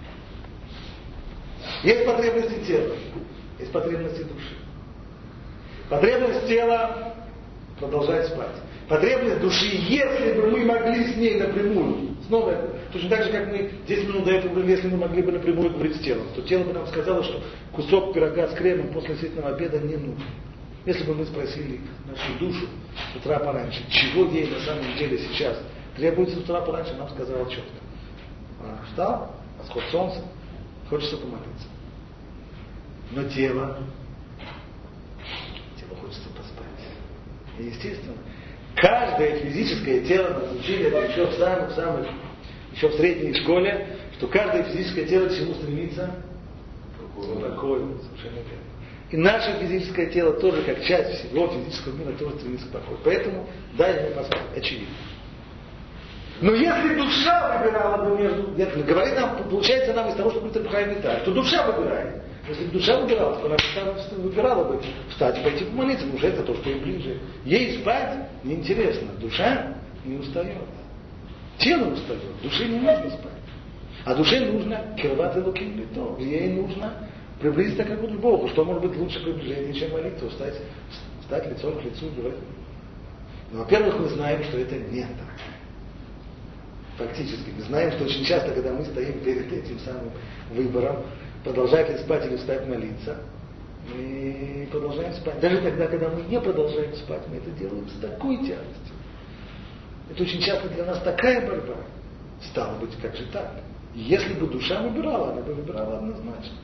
Есть потребности тела, есть потребности души. Потребность тела продолжать спать. Потребность души, если бы мы могли с ней напрямую, снова, точно так же, как мы десять минут до этого говорили, если мы могли бы напрямую говорить с телом, то тело бы нам сказало, что кусок пирога с кремом после сытного обеда не нужен. Если бы мы спросили нашу душу с утра пораньше, чего ей на самом деле сейчас требуется с утра пораньше, нам сказала четко. Она встал, восход солнца, хочется помолиться. Но тело, тело хочется поспать. И естественно, каждое физическое тело, мы учили это еще в самых-самых, еще в средней школе, что каждое физическое тело к чему стремится? К покою. Совершенно верно. И наше физическое тело тоже, как часть всего физического мира, тоже стремится к покою. Поэтому дай ему поспать, очевидно. Но если душа выбирала бы между... Нет, говорит нам, получается нам из того, что говорит Рабби Хаим Виталь, что душа выбирает. Если бы душа выбирала, то она выбирала бы встать и пойти помолиться, потому что это то, что ей ближе. Ей спать неинтересно, душа не устает. Тело устает, душе не нужно спать. А душе нужно кирват элоким лито. Ей нужно приблизиться к Богу. Что может быть лучше приближение, чем молитва? Встать, встать лицом к лицу. Но, во-первых, мы знаем, что это не так. Фактически. Мы знаем, что очень часто, когда мы стоим перед этим самым выбором, продолжать ли спать или встать молиться, мы продолжаем спать. Даже тогда, когда мы не продолжаем спать, мы это делаем с такой тяжестью. Это очень часто для нас такая борьба. Стало быть, как же так? Если бы душа выбирала, она бы выбирала однозначно.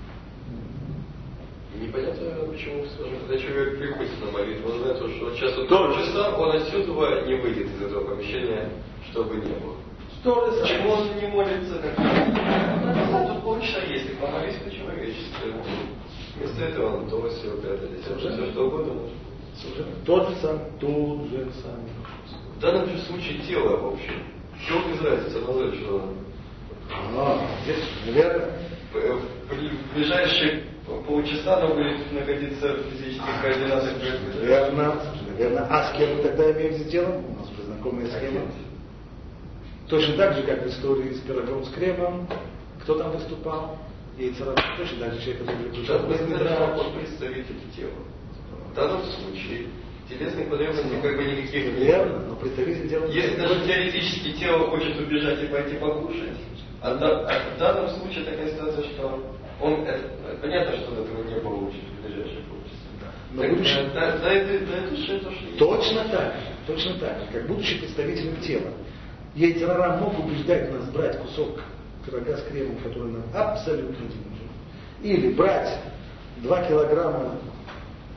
Непонятно, почему, скажем, когда человек приходит на молитву, он знает, что часа полчаса он отсюда не выйдет из этого помещения, чтобы не было. Что же почему он не молится? Ну, тут полчаса есть, и помолись по-человечески. Вместо этого он то все прятали, все что угодно может. Тот же сам, тот же самый. В данном же случае тело, в общем. Чего без разницы, назвать, что А, здесь, наверное. В ближайшие полчаса оно будет находиться в физических координатах. Верно, верно. А с кем мы тогда имеем здесь дело? У нас уже знакомая схема. Точно так же, как в истории с пирогом с кремом. Кто там выступал? Яйцерат. Точно так же человек, который включал представитель тела. В данном случае телесных потребностей как бы никаких нет. Верно, но представитель тела... Если даже теоретически тело хочет убежать и пойти покушать, а, да, а в данном случае такая ситуация, что он, это, понятно, что он этого не получит в ближайшие полчаса. Да. Но так, будучи... да, да, это, да, это же то, что есть. Точно так же, точно так же, как будучи представителем тела. Яйцерара мог убеждать нас брать кусок пирога с кремом, который нам абсолютно не нужен. Или брать два килограмма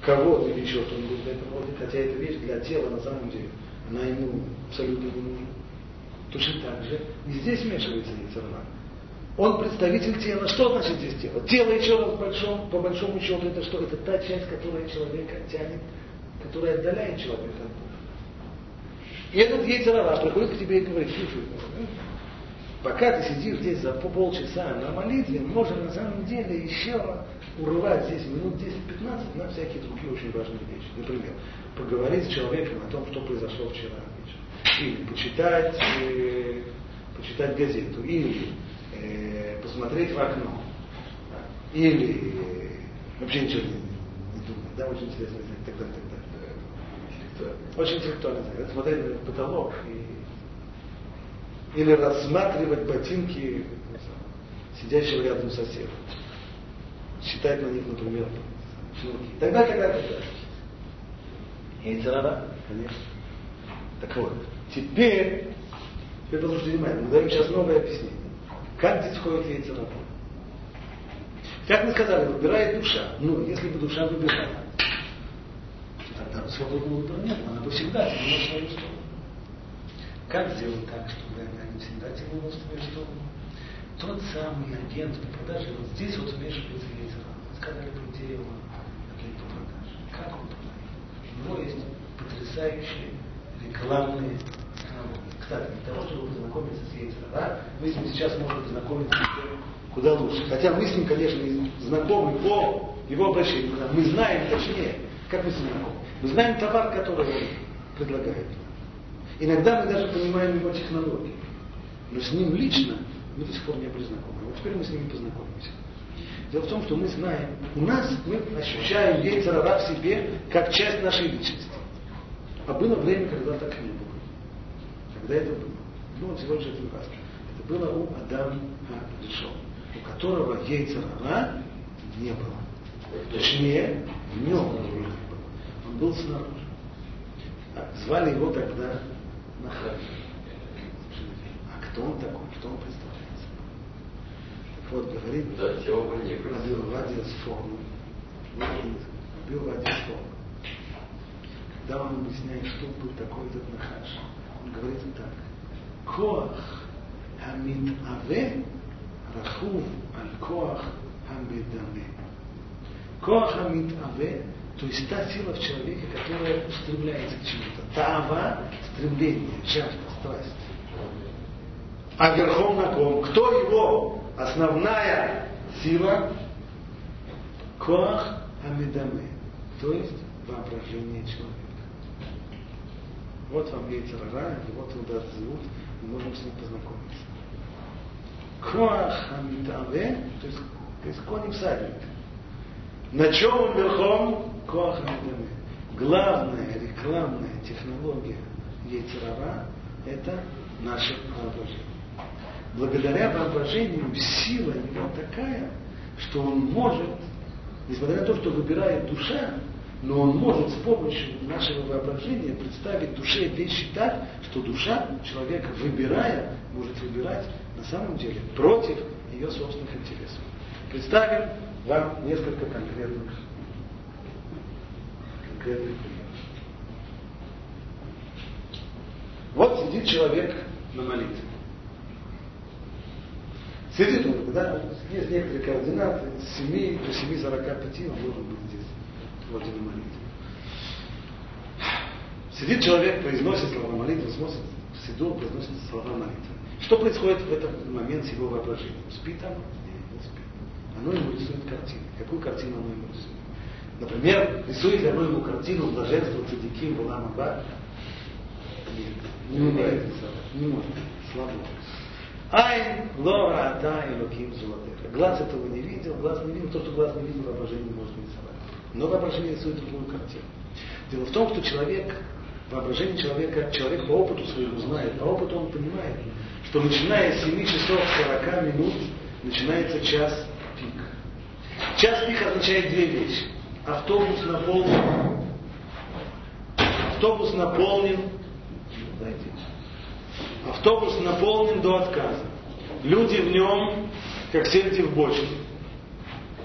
кого или еще что-нибудь в этом роде, хотя эта вещь для тела на самом деле, она ему абсолютно не нужна. Точно так же и здесь вмешивается яйцер ара. Он представитель тела. Что значит здесь тело? Тело, еще раз, большом, по большому счету, это что? Это та часть, которая человека тянет, которая отдаляет человека от Бога. И этот яйцер ара приходит к тебе и говорит: слушай, пока ты сидишь здесь за полчаса на молитве, можно на самом деле еще урывать здесь минут десять-пятнадцать на всякие другие очень важные вещи. Например, поговорить с человеком о том, что произошло вчера вечером. Или почитать, э, почитать газету. Или э, посмотреть в окно. Или э, вообще ничего не, не думать. Да, очень интересно знать. Тогда, тогда. Очень интеллектуально знать. Смотреть на потолок и или рассматривать ботинки сидящего рядом соседа. Считать на них, например, шнурки. Тогда, тогда, тогда. Яйцер ара, конечно. Так вот, теперь, теперь послушайте внимание, мы даем сейчас новое объяснение. Как здесь входит яйцер ара? Как мы сказали, выбирает душа. Ну, если бы душа выбирала, то тогда свободного выбора нет, она бы всегда тянула в свою сторону. Как сделать так, чтобы она не всегда тянула в свою сторону? Тот самый агент по продаже, вот здесь вот вмешивается яйцер ара. Мы сказали про идею агента по продаже. Как он продает? У него есть потрясающие рекламные технологии. Кстати, для того, чтобы познакомиться с яйцер ара, мы с ним сейчас можем познакомиться куда лучше. Хотя мы с ним, конечно, знакомы по его обращению. Мы знаем точнее, как мы с ним знакомы. Мы знаем товар, который он предлагает. Иногда мы даже понимаем его технологии. Но с ним лично мы до сих пор не были знакомы. Вот теперь мы с ними познакомимся. Дело в том, что мы знаем, у нас мы ощущаем яйцер ара в себе как часть нашей личности. А было время, когда так не было. Когда это было? Было всего лишь один раз. Это было у Адама Ришон, у которого яйцер ара не было. Точнее, в нем не было. Он был снаружи. А звали его тогда Нахаль. А кто он такой? Что он представляет собой? Так вот, говорит Раби Овадия Сфорно. Раби Овадия Сфорно. Когда он объясняет, что был такой этот Нахаш, он говорит так: Коах хамит аве рахув аль коах хамидаме. Коах хамит аве, то есть та сила в человеке, которая устремляется к чему-то. Таава — стремление, жажда, страсть. А верхом на ком? Кто его основная сила? Коах хамидаме, то есть воображение человека. Вот вам яйцер ара, и вот он даст зовут, мы можем с ним познакомиться. Коах хамит аве, то есть, то есть конь всадник. На чем он верхом? Коах хамидаме. Главная рекламная технология яйцер ара – это наше воображение. Благодаря воображению сила его такая, что он может, несмотря на то, что выбирает душа, но он может с помощью нашего воображения представить душе вещи так, что душа человека, выбирая, может выбирать на самом деле против ее собственных интересов. Представим вам несколько конкретных, конкретных примеров. Вот сидит человек на молитве. Сидит он, да, есть некоторые координаты, с семи до семи сорока пяти он должен быть здесь, вот на молитве. Сидит человек, произносит слова молитвы, смотрит в седу, произносит слова молитвы. Что происходит в этот момент с его воображением? Спит оно? Нет, не спит. Оно ему рисует картину. Какую картину оно ему рисует? Например, рисует ли оно ему картину блаженства цадиким валам аба? Нет, не умеет рисовать, не может, слабо. Айн лора ата элоким золотеха. Глаз этого не видел, глаз не видел, то, что глаз не видел, воображение не может рисовать. Но воображение рисует другую картину. Дело в том, что человек, воображение человека, человек по опыту своему знает, по опыту он понимает, что начиная с семи часов сорока минут начинается час пик. Час пик означает две вещи. Автобус наполнен. Автобус наполнен. Дайте. Автобус наполнен до отказа. Люди в нем, как сельди в бочке.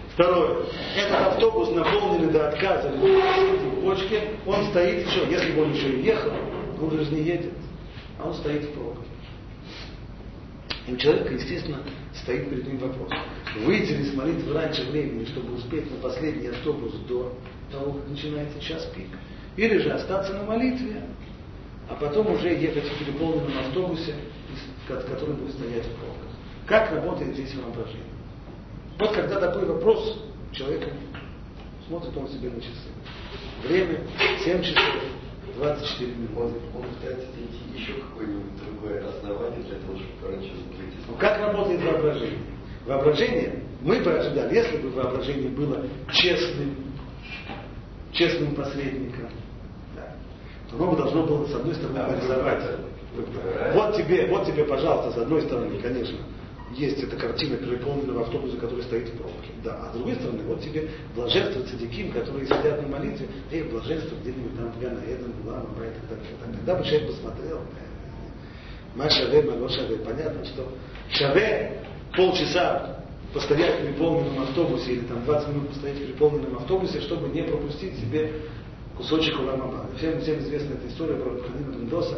Второе. Этот автобус наполненный до отказа в бочке, он стоит, что, если бы он еще и ехал, он уже не едет, а он стоит в пробке. И у человека, естественно, стоит перед ним вопрос. Выйти ли с молитвы раньше времени, чтобы успеть на последний автобус до того, как начинается час пик? Или же остаться на молитве, а потом уже ехать в переполненном автобусе, который будет стоять в пробках. Как работает здесь воображение? Вот когда такой вопрос, человек смотрит он себе на часы. Время семь часов двадцать четыре минуты. Он, он пытается найти еще какое-нибудь другое основание для того, чтобы пораньше выйти. Ну, как работает воображение? Воображение, мы бы ожидали, если бы воображение было честным, честным посредником, да, то оно бы должно было с одной стороны нарисовать. Вот тебе, вот тебе, пожалуйста, с одной стороны, конечно, есть эта картина переполненного автобуса, который стоит в пробке. Да, а с другой стороны, вот тебе блаженство цадиким, которые сидят на молитве, и блаженство где-нибудь там в Ганаэден, Гулам, и так далее. Когда бы человек посмотрел, Ма Шаве, Ма Шаве, понятно, что Шаве полчаса постоять в переполненном автобусе или там двадцать минут постоять в переполненном автобусе, чтобы не пропустить себе кусочек Улам Аба. Всем, всем известна эта история про Ханина Бендоса,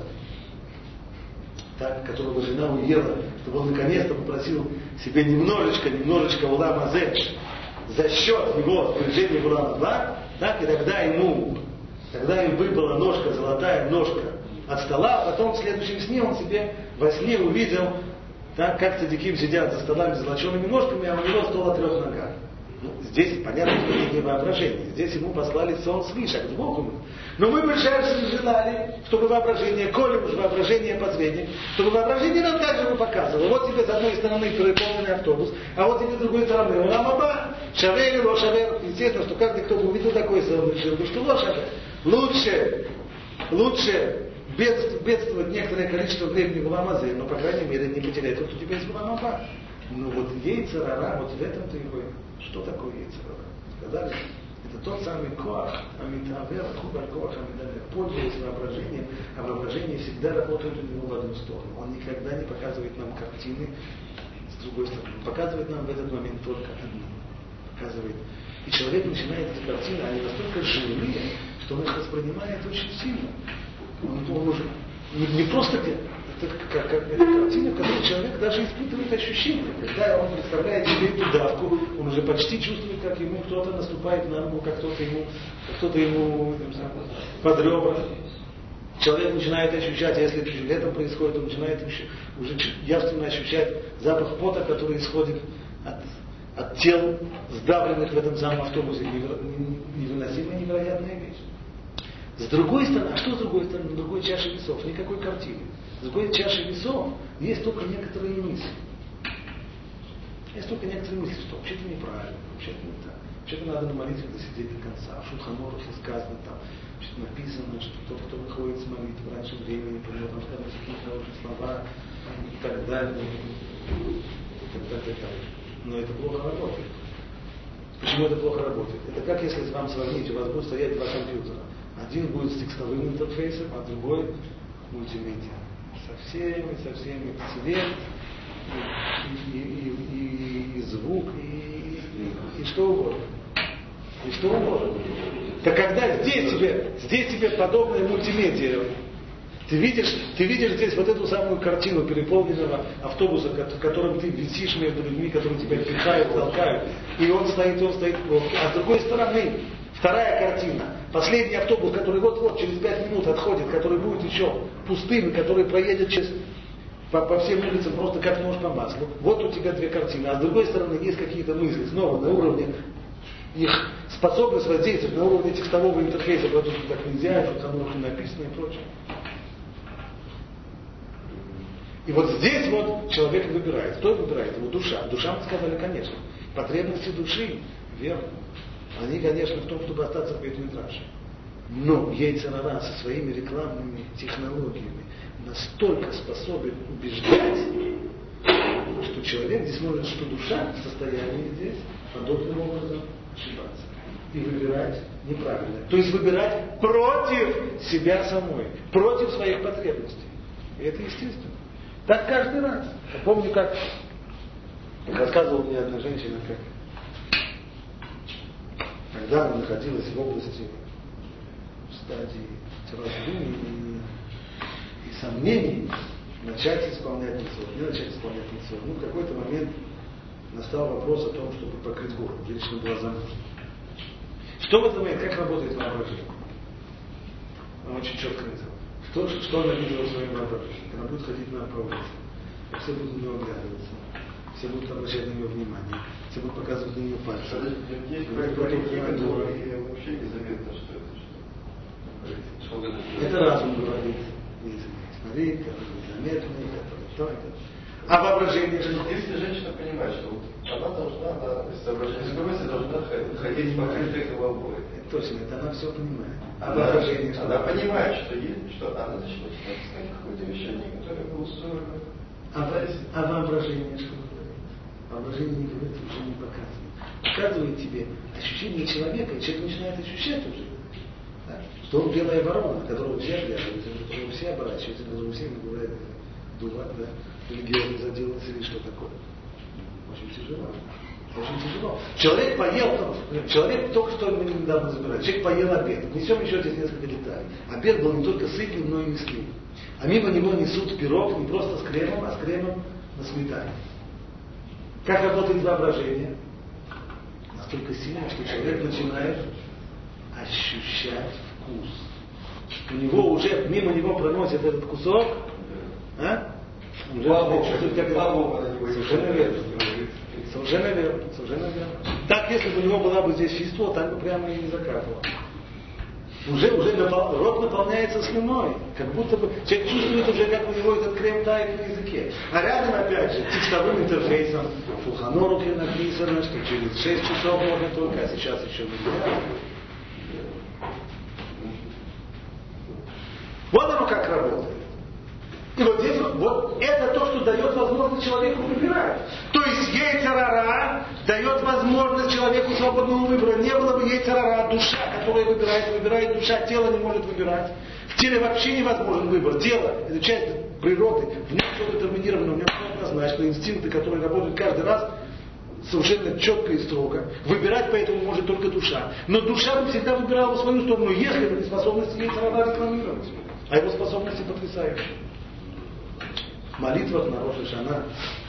так, которого жена уела, чтобы он наконец-то попросил себе немножечко, немножечко Улам Азедж за счет его движения в Улам Аба, так, и тогда ему, тогда им выпала ножка, золотая ножка от стола, а потом в следующем сне он себе во сне увидел, так, как цадиким сидят за столами с золочеными ножками, а у него стол о трех ногах. Ну, здесь, понятно, что это не воображение. Здесь ему послали сон свыше, а к Богу. Но мы бы же желали, чтобы воображение, коли уж воображение посредник, чтобы воображение нам также бы показывало. Вот тебе с одной стороны переполненный автобус, а вот тебе с другой стороны Улам Аба, Шаве или Ло Шаве. Естественно, что каждый, кто увидел такой сон, решил, что Ло Шаве. Лучше, лучше бедствовать некоторое количество времени в Улам Азе, но, по крайней мере, не потерять то, что у тебя есть в Улам Аба. Ну вот Йецер Ара, вот в этом-то и вы. Что такое Йецер Ара? Сказали, это тот самый коах, амитавер, кубар коах, амитавер. Пользуясь воображением, а воображение всегда работает у него в одну сторону. Он никогда не показывает нам картины с другой стороны. Он показывает нам в этот момент только одну. Показывает. И человек начинает эти картины, они настолько живые, что он их воспринимает очень сильно. Он, он уже не, не просто это как, как, это картина, в которой человек даже испытывает ощущения. Когда он представляет себе эту давку, он уже почти чувствует, как ему кто-то наступает на ногу, как кто-то ему, как кто-то ему под ребра. Человек начинает ощущать, а если это летом происходит, он начинает уже явственно ощущать запах пота, который исходит от, от тел, сдавленных в этом самом автобусе. Невыносимая, невероятная вещь. С другой стороны, а что с другой стороны? На другой чаше весов никакой картины. С другой чашей весов есть только некоторые мысли. Есть только некоторые мысли, что вообще-то неправильно, вообще-то не так. Вообще-то надо на молитве досидеть до конца. В Шулхан Арухе сказано там, что написано, что тот, кто выходит с молитвы раньше времени, по нему там сказаны какие-то хорошие слова и так далее. И так далее, и так далее. Но это плохо работает. Почему это плохо работает? Это как если вам сравнить, у вас будут стоять два компьютера. Один будет с текстовым интерфейсом, а другой мультимедиа. Со всеми, со всеми цвет, и, и, и, и, и звук, и, и, и что угодно. И что угодно. Так когда здесь тебе, здесь тебе подобное мультимедиа, ты видишь, ты видишь здесь вот эту самую картину переполненного автобуса, в котором ты висишь между людьми, которые тебя пихают, толкают, и он стоит, он стоит в пробке. А с другой стороны, вторая картина. Последний автобус, который вот-вот через пять минут отходит, который будет еще пустым, и который проедет через, по, по всем улицам просто как нож по маслу. Вот у тебя две картины. А с другой стороны есть какие-то мысли снова на уровне их способность воздействовать на уровне текстового интерфейса, потому что так нельзя, что там уже написано и прочее. И вот здесь вот человек выбирает. Кто выбирает? Его душа. Душа, мы сказали, конечно. Потребности души, верно. Они, конечно, в том, чтобы остаться в Бейт-Мидраше. Но Йецер Ара со своими рекламными технологиями настолько способен убеждать, что человек здесь может, что душа в состоянии здесь подобным образом ошибаться. И выбирать неправильно. То есть выбирать против себя самой, против своих потребностей. И это естественно. Так каждый раз. Я помню, как рассказывала мне одна женщина, как когда она находилась в области, в стадии раздумий и, и сомнений, начать исполнять мицвот, не начать исполнять мицвот. Ну, в какой-то момент настал вопрос о том, чтобы покрыть голову. Женщина была замужем. Что в этом момент, как работает воображение? Она очень четко видела. Что, что она видела в своем воображении? Она будет ходить на проводку. Все будут на нее оглядываться. Все будут обращать на нее внимание. Все будут показывать на нее пальцы. Есть практики, которые вообще незаметно, что это. Это разум говорит. Смотри, который незаметный, который то, это. А воображение же... Если женщина понимает, что она должна, она, с соображением скорости должна ходить покрытой головой. Точно, это она все понимает. А Она, воображение, она понимает, что есть, что она начнет искать какое-то вещание, которое было устроено. А, а воображение что говорит? Воображение не говорит, уже не показывает. Показывает тебе ощущение человека, и человек начинает ощущать уже. Да? Что он белая ворона, на которого все оглядываются, на которого все оборачиваются, на которого все бывает дувать, да, религиозно заделаться или что такое. Очень тяжело. Очень тяжело. Человек поел, человек только что мы недавно забирали, человек поел обед. Несем еще здесь несколько деталей. Обед был не только сытным, но и мясным. А мимо него несут пирог не просто с кремом, а с кремом на сметане. Как работает воображение? Настолько сильно, что человек начинает ощущать вкус. У него уже, мимо него проносит этот кусок, а? Уже чувствует, как это... Совершенно верно. Совершенно верно. Совершенно верно. Так, если бы у него была бы здесь фиство, так бы прямо и не закапывало. Уже, уже напол... рот наполняется слюной. Как будто бы человек чувствует уже, как у него этот крем тает на языке. А рядом, опять же, текстовым интерфейсом в Шулхан-Арухе написано, что через шесть часов можно только, а сейчас еще нельзя. Вот оно как работает. И вот здесь вот это то, что дает возможность человеку выбирать. То есть йецер ара дает возможность человеку свободного выбора. Не было бы йецер ара, душа, которая выбирает, выбирает душа, тело не может выбирать. В теле вообще невозможен выбор. Тело – это часть природы, в нем все детерминировано, в нем все однозначно. Инстинкты, которые работают каждый раз, совершенно четко и строго. Выбирать поэтому может только душа. Но душа бы всегда выбирала в свою сторону, если бы не способность йецер ара рекламировать. А его способности потрясающие. В молитвах на Рош ха-Шана,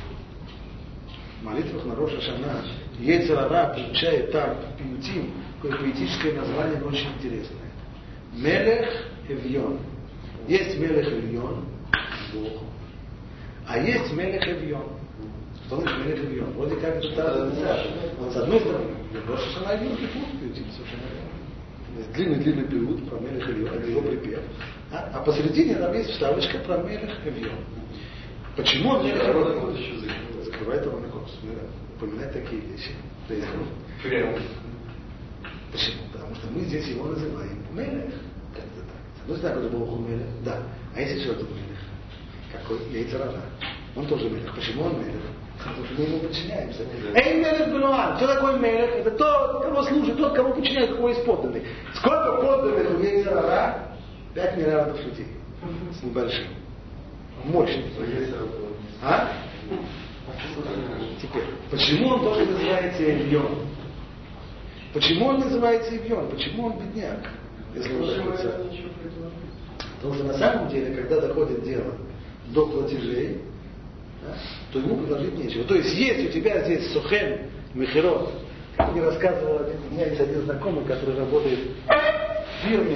в молитвах на Рош ха-Шана йецер ара получает там в пиутим такое поэтическое название, но очень интересное. Мелех Эвьон. Есть Мелех Эвьон, Бог, а есть Мелех Эвьон. Что значит Мелех Эвьон? Вроде как это та вот с одной стороны, Рош ха-Шана Йом Кипур, пиутим совершенно верно. Длинный-длинный период про Мелех Эвьон, это его припев. А, а посередине там есть вставочка про Мелех Эвьон. Почему он Мелех Эвьон? Закрывает его на курс. Упоминать такие вещи. Прямо. Почему? Потому что мы здесь его называем Мелех. Как это так? С одной стороны, это Бог Мелех. Да. А если человек Мелех? Какой? Йецер ара. Он тоже Мелех. Почему он Мелех? Потому что мы ему подчиняемся. Эй, Мелех Бенуан! Кто такой Мелех? Это тот, кого служит, тот, кому подчиняется, кого есть подданный. Сколько подданных у Йецер ара? Пять миллиардов людей. С небольшим. Мощный. А? Теперь, почему он тоже называется Эвьон? Почему он называется Эвьон? Почему он бедняк? Если он находится... Потому что на самом деле, когда доходит дело до платежей, да, то ему предложить нечего. То есть, есть у тебя здесь сухен, мехерот, как мне рассказывал, у меня есть один знакомый, который работает в фирме,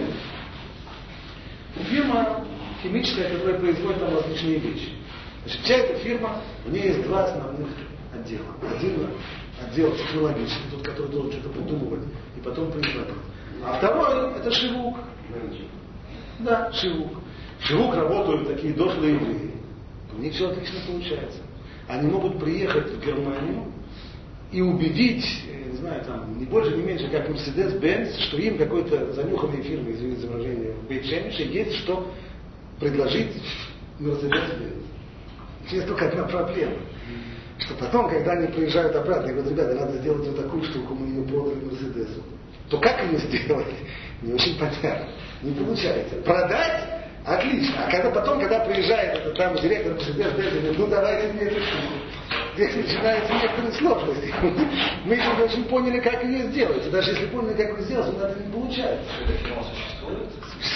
фирма химическая, которая производит там различные вещи. Значит, вся эта фирма, у нее есть два основных отдела. Один отдел технологический, тот, который должен что-то придумывать и потом производить. А второй это шивук. Да, шивук. Шивук работают такие дошлые евреи. У них все отлично получается. Они могут приехать в Германию и убедить, не знаю, там, не больше, не меньше, как Mercedes-Benz, что им какой-то занюханной фирмы, извините за выражение, в Бейт-Шемише есть что предложить Mercedes-Benz. Есть только одна проблема. Что потом, когда они приезжают обратно и говорят, ребята, надо сделать вот такую штуку, мы ее продали Мерседесу. То как ее сделать? Не очень понятно. Не получается. Продать? Отлично. А когда потом, когда приезжает этот там директор Мерседес, говорит, ну давайте мне эту штуку. здесь начинаются некоторые сложности. Мы еще не очень поняли, как ее сделать. И даже если поняли, как ее сделать, у нас это не получается. Это кино существует?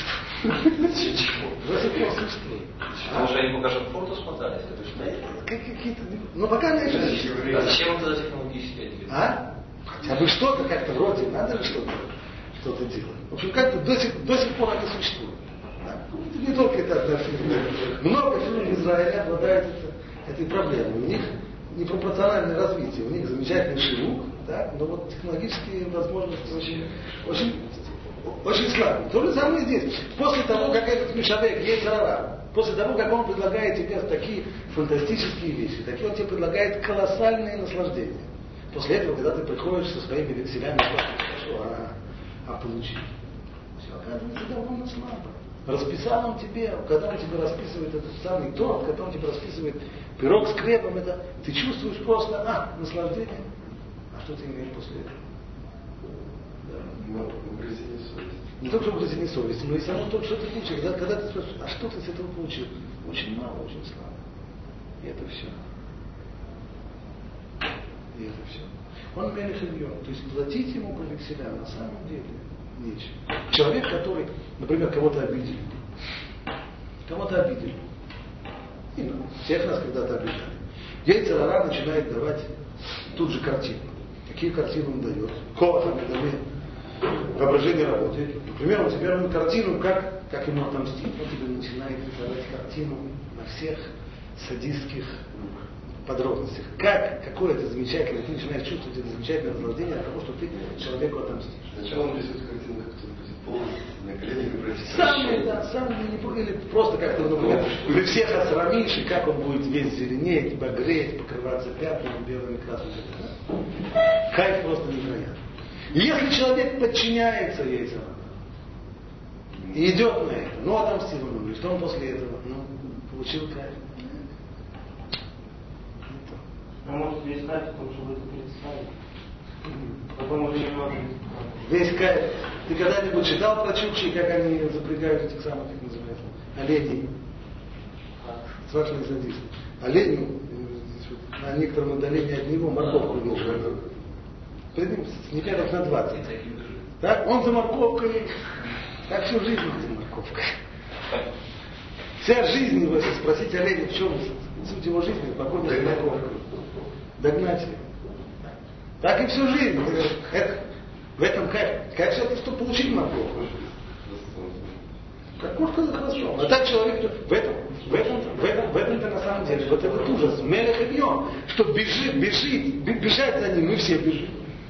До сих пор существует. Потому что они пока что фото смотались, это что? Какие-то... Ну пока на это... А зачем тогда технологические движения? А? Хотя бы что-то как-то вроде, надо же что-то, что-то делать. В общем, как-то до сих, до сих пор это существует. Да? Это не только это отношение. Много фильмов в Израиле обладает это, этой проблемой. У них непропорциональное развитие, у них замечательный широк, да? Но вот технологические возможности очень, очень, очень слабые. То же самое здесь. После того, как этот Мишабек есть рара, после того, как он предлагает тебе такие фантастические вещи, такие он тебе предлагает колоссальные наслаждения. После этого, когда ты приходишь со своими векселями, хорошо, а, а получи. Все, оказывается, довольно слабо. Расписал он тебе, когда он тебе расписывает этот самый торт, когда он тебе расписывает пирог с крепом, это ты чувствуешь просто, а, наслаждение. А что ты имеешь после этого? Да. Угрызение совести. Не только угрызение совести, но и само то, что ты получил. Когда, когда ты спрашиваешь, а что ты с этого получил? Очень мало, очень слабо. И это все. И это все. Он мелех Ильон. То есть платить ему по векселям на самом деле нечего. Человек, который, например, кого-то обидел. Кого-то обидели. И, ну, всех нас когда-то обижали. Йецер ара начинает давать тут же картину. Какие картины он дает? Коаха медаме. Воображение работает. Например, он тебе дает картину, как, как ему отомстить. Он тебе начинает давать картину на всех садистских подробностях. Как, какое это замечательное, ты начинаешь чувствовать это замечательное наслаждение от того, что ты человеку отомстишь. Сначала он рисует картину, который будет полностью на коленях просить. Самый, да, самый, или просто как-то, например, вы всех осрамишь, и как он будет весь зеленеть, багреть, покрываться пятнами, белыми, красными. Да? Кайф просто невероятный. Если человек подчиняется Йецер ара и идет на это, ну отомстил ему, и что он после этого? Ну, получил кайф. А может весь кайф в том, чтобы это представить? Потом уже не важно. Весь кайф. Ты когда-нибудь читал про чукчи, как они запрягают этих самых, как называется, оленей? Страшный садист. Оленю, на некотором удалении от него морковку вешают. Пред ним не метров на двадцать. Так? Он за морковкой, так всю жизнь за морковкой. Вся жизнь его, если спросить оленя, в чем суть его жизни, погоня за морковкой. Догнать его. Так и всю жизнь. Это, в этом кайф. Кайф все-таки, чтобы получить морковку. Как кошка за хвостом. А так человек, в этом, в этом, в этом, в этом-то на самом деле, вот этот ужас, мелех Ильон, что бежит, бежит, бежать за ним, мы все бежим.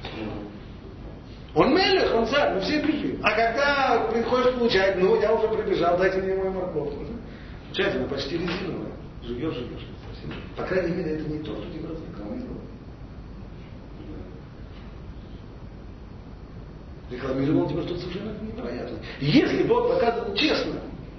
Он мелех, он царь, мы все бежим. А когда приходишь получать, ну я уже прибежал, дайте мне мою морковку. Получается, она почти резиновая. Живешь, живешь. По крайней мере, это не то, что тебе разрекламировал. Рекламировал тебе что-то совершенно невероятное. Если Бог показывал честно,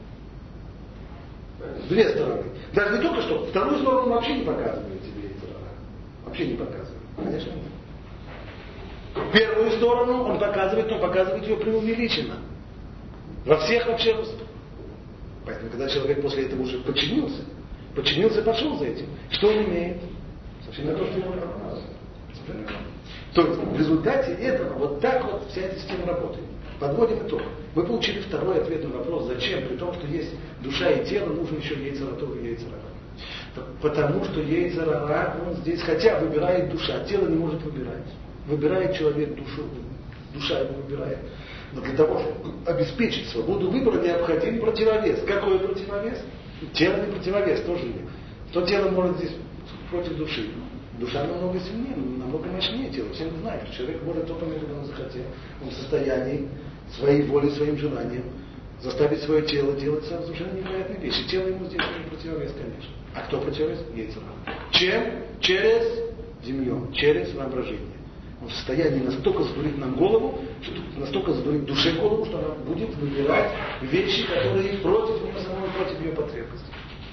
две стороны. Даже не только что, вторую сторону он вообще не показывает тебе это. Вообще не показывает. Конечно, нет. Первую сторону он показывает, но показывает ее преувеличенно. Во всех вообще. Поэтому, когда человек после этого уже подчинился, подчинился и пошел за этим, что он имеет? Совсем не то, что ему показывает. То есть в результате этого вот так вот вся эта система работает. Подводим итог. Мы получили второй ответ на вопрос, зачем, при том, что есть душа и тело, нужен еще Йецер ара и Йецер ара. Потому что Йецер ара, он здесь, хотя выбирает душа, тело не может выбирать. Выбирает человек душу, душа его выбирает. Но для того, чтобы обеспечить свободу выбора, необходим противовес. Какой противовес? Тело не противовес, тоже нет. Что тело может здесь против души? Душа намного сильнее, намного мощнее тела. Все мы знаем, что человек может то понять, когда он захотел. Он в состоянии своей воли, своим желанием заставить свое тело делать совершенно невероятные вещи. Тело ему здесь не противовес, конечно. А кто противовес? Йецер ара. Чем? Через демьон, через воображение. Он в состоянии настолько задурить нам голову, что, настолько задурить душе голову, что она будет выбирать вещи, которые против нее самой, против ее потребностей.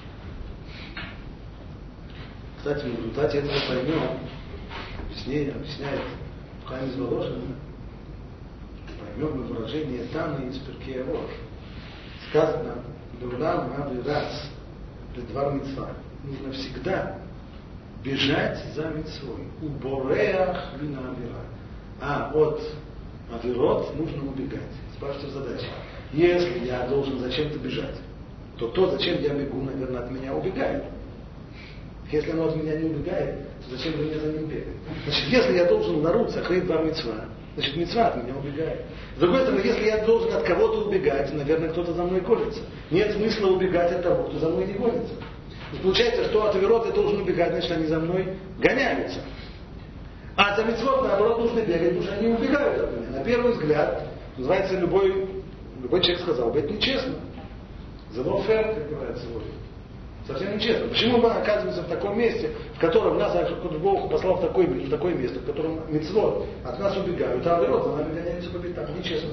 Кстати, в результате этого поймем, объяснение, объясняет Хаим из Воложина, поймем выражение Таны из Перкея Рош. Сказано, Беулам Ави Рац, Ледвар Мицва. Нужно всегда бежать за мицвой. У бореах вина авира. А от авирот нужно убегать. Спрашивается задача. Если я должен зачем-то бежать, то то, зачем я бегу, наверное, от меня убегает. Если оно от меня не убегает, то зачем же мне за ним бегать? Значит, если я должен наруться, хрей два мицва, значит, мицва от меня убегает. С другой стороны, если я должен от кого-то убегать, наверное, кто-то за мной гонится. Нет смысла убегать от того, кто за мной не гонится. Получается, что от авирот я должен убегать, значит, они за мной гоняются. А за мицвот, наоборот, нужно бегать, потому что они убегают от меня. На первый взгляд, называется, любой, любой человек сказал бы, это нечестно. За фэр, как говорят сегодня. Совсем нечестно. Почему мы оказываемся в таком месте, в котором нас Бог послал в такое, в такое место, в котором мицвот от нас убегают, а авирот за нами гоняются по пятам. Нечестно.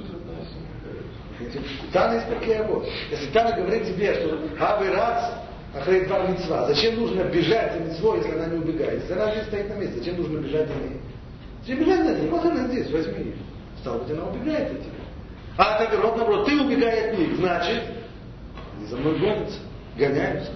Тана из такие вот. Если Тана говорит тебе, что авират ахрей два мицва, зачем нужно бежать за мицвой, если она не убегает? Если она здесь стоит на месте, зачем нужно бежать за ней? Зачем бежать за ней? Вот она здесь, возьми ее. Стало быть, она убегает от тебя. А от авирот, наоборот, ты убегай от них, значит, они за мной гонятся. Гоняются.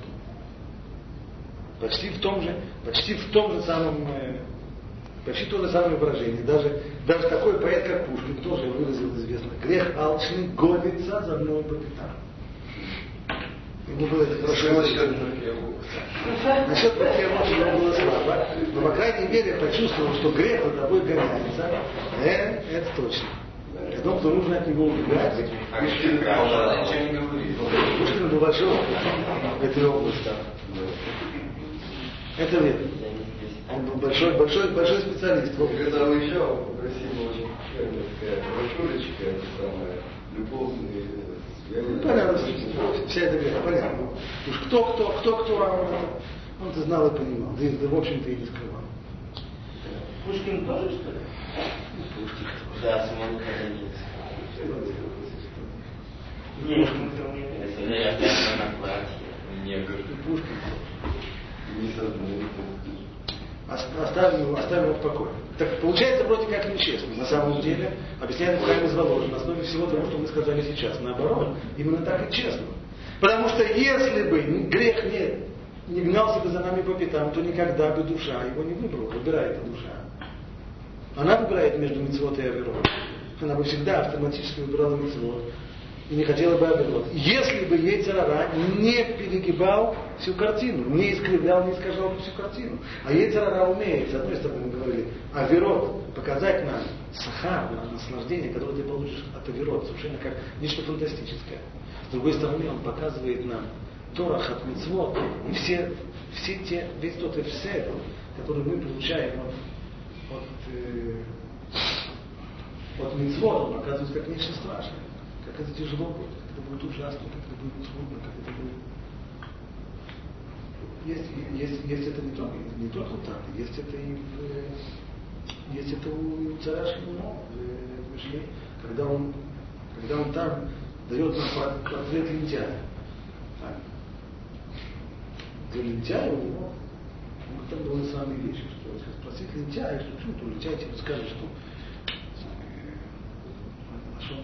Почти в том же, почти в том же самом, э, почти то же самое выражение. Даже, даже такой поэт, как Пушкин, тоже выразил известно. Грех алчный гонится за мной по пятам. Ему было это хорошо. Насчет патриотов ему было слабо. Но, по крайней мере, почувствовал, что грех за тобой гоняется. Э, это точно. О том, что нужно от него убегать. А Пушкин ничего не говорит. Пушкин был большой в этой области. Это верно. Он был большой, большой, большой специалист. Когда уезжал, попросил очень фермерская брошюрочка, это самое, любовные. Понятно, вся эта вера, понятно. Уж кто, кто, кто, кто, он это знал и понимал. Да, да в общем-то и не скрывал. Пушкин тоже, что ли? Пушкин. Да, самого никогда нет. Нет, это я прямо на платье. Негр. Пушкин. Не сознаю. Оставим его, оставим его в покое. Так получается вроде как нечестно. На самом деле, объясняет Хайм из Воложи, на основе всего того, что мы сказали сейчас. Наоборот, именно так и честно. Потому что если бы грех не, не гнался бы за нами по пятам, то никогда бы душа его не выбрала. Выбирает душа. Она выбирает между мицвот и авирот. Она бы всегда автоматически выбирала мицвот. И не хотела бы авирот. Если бы йецер ара не перегибал всю картину, не искривлял, не искажал всю картину. А йецер ара умеет, с одной стороны мы говорили, авирот, показать нам сахар, наслаждение, которое ты получишь от авирот, совершенно как нечто фантастическое. С другой стороны, он показывает нам торах от мицвот, и все, все те, весь тот эфсед, который мы получаем от От, э, от мицвот, он показывает как нечто страшное. Как это тяжело будет, как это будет ужасно, как это будет трудно, как это будет. Есть, есть, есть это не только, не только там, есть это и в, есть это у царя Шломо в Мишле, когда он, когда он там дает нам портрет лентяя. Для лентяя у него там было самые вещи, что если спросить лентяя, что почему, то лентяй тебе скажет, что нашел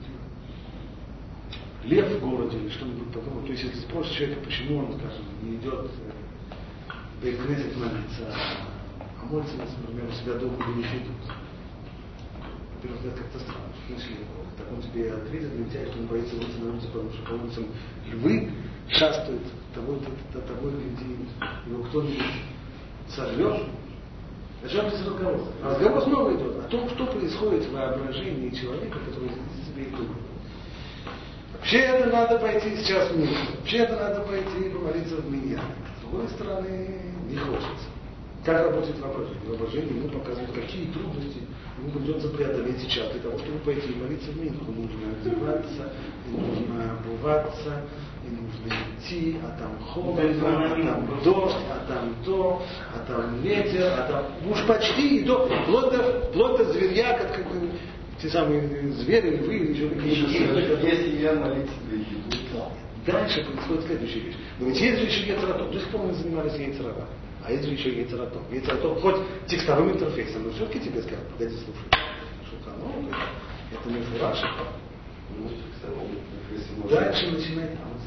лев в городе или что-нибудь такое. То есть если спросишь человека, почему он, скажем, не идет в Бейт-Кнесет молиться, а молится, например, у себя дома в Бенефидут. Во-первых, это как-то странно. В смысле, так он тебе ответит, лентяй, что он боится выйти на улицу, потому что по улицам львы шастают, того, того гляди, его кто-нибудь сорвет. О чем здесь разговор? Разговор снова идет о том, что происходит в воображении человека, который себе и думает. Вообще это надо пойти сейчас в мир. Вообще это надо пойти и помолиться в меня. С другой стороны, не хочется. Как работает воображение? Воображение ему показывает, какие трудности ему придется преодолеть сейчас для того, чтобы пойти и молиться в Минху. Нужно одеваться, и нужно обуваться, и нужно идти, а там холодно, а там дождь, а там то, а там ветер, а там уж почти и до, вплоть до, вплоть до зверья, как, как те самые звери, львы, или еще какие-то. Если я молиться приеду. Дальше происходит следующая вещь. Но ведь есть же еще яйцератов. До сих пор мы занимались яйцератом. А есть же еще яйцератов. Яйцератов хоть текстовым интерфейсом, но все-таки тебе скажут, погоди, слушай. Что-то оно, это не фураж. Дальше начинает, а вот здесь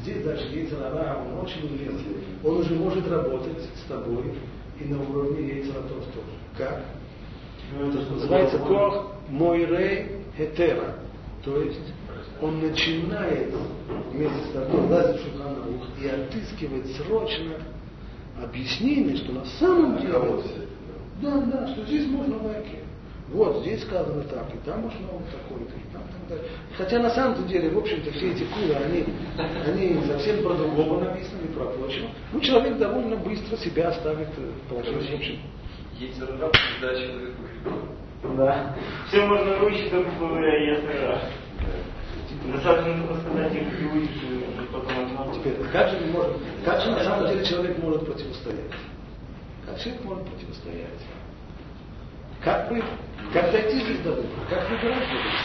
здесь дальше Ейцер-ара, он очень умелый. Он уже может работать с тобой и на уровне Ейцер-тов тоже. Как? Это называется Коах Мойрей Хетера. То есть он начинает вместе с тобой лазить в Шулхан Арух и отыскивает срочно объяснение, что на самом деле... Да, да, что здесь можно лайки. Вот, здесь сказано так, и там можно вот такое-то, и там так далее. Хотя на самом деле, в общем-то, все эти куры, они, они совсем про другого написаны, про прочего. Ну, человек довольно быстро себя оставит в положении, в общем. Ейцер-ара побеждает человека. Да. Все можно выучить, только говоря Ейцер-ара. Достаточно только сказать их и выучить, и потом отмазать. Теперь, как же, может, как же на самом деле человек может противостоять? Как человек может противостоять? Как вы, как дойти здесь до выбора? Как выбирать в этом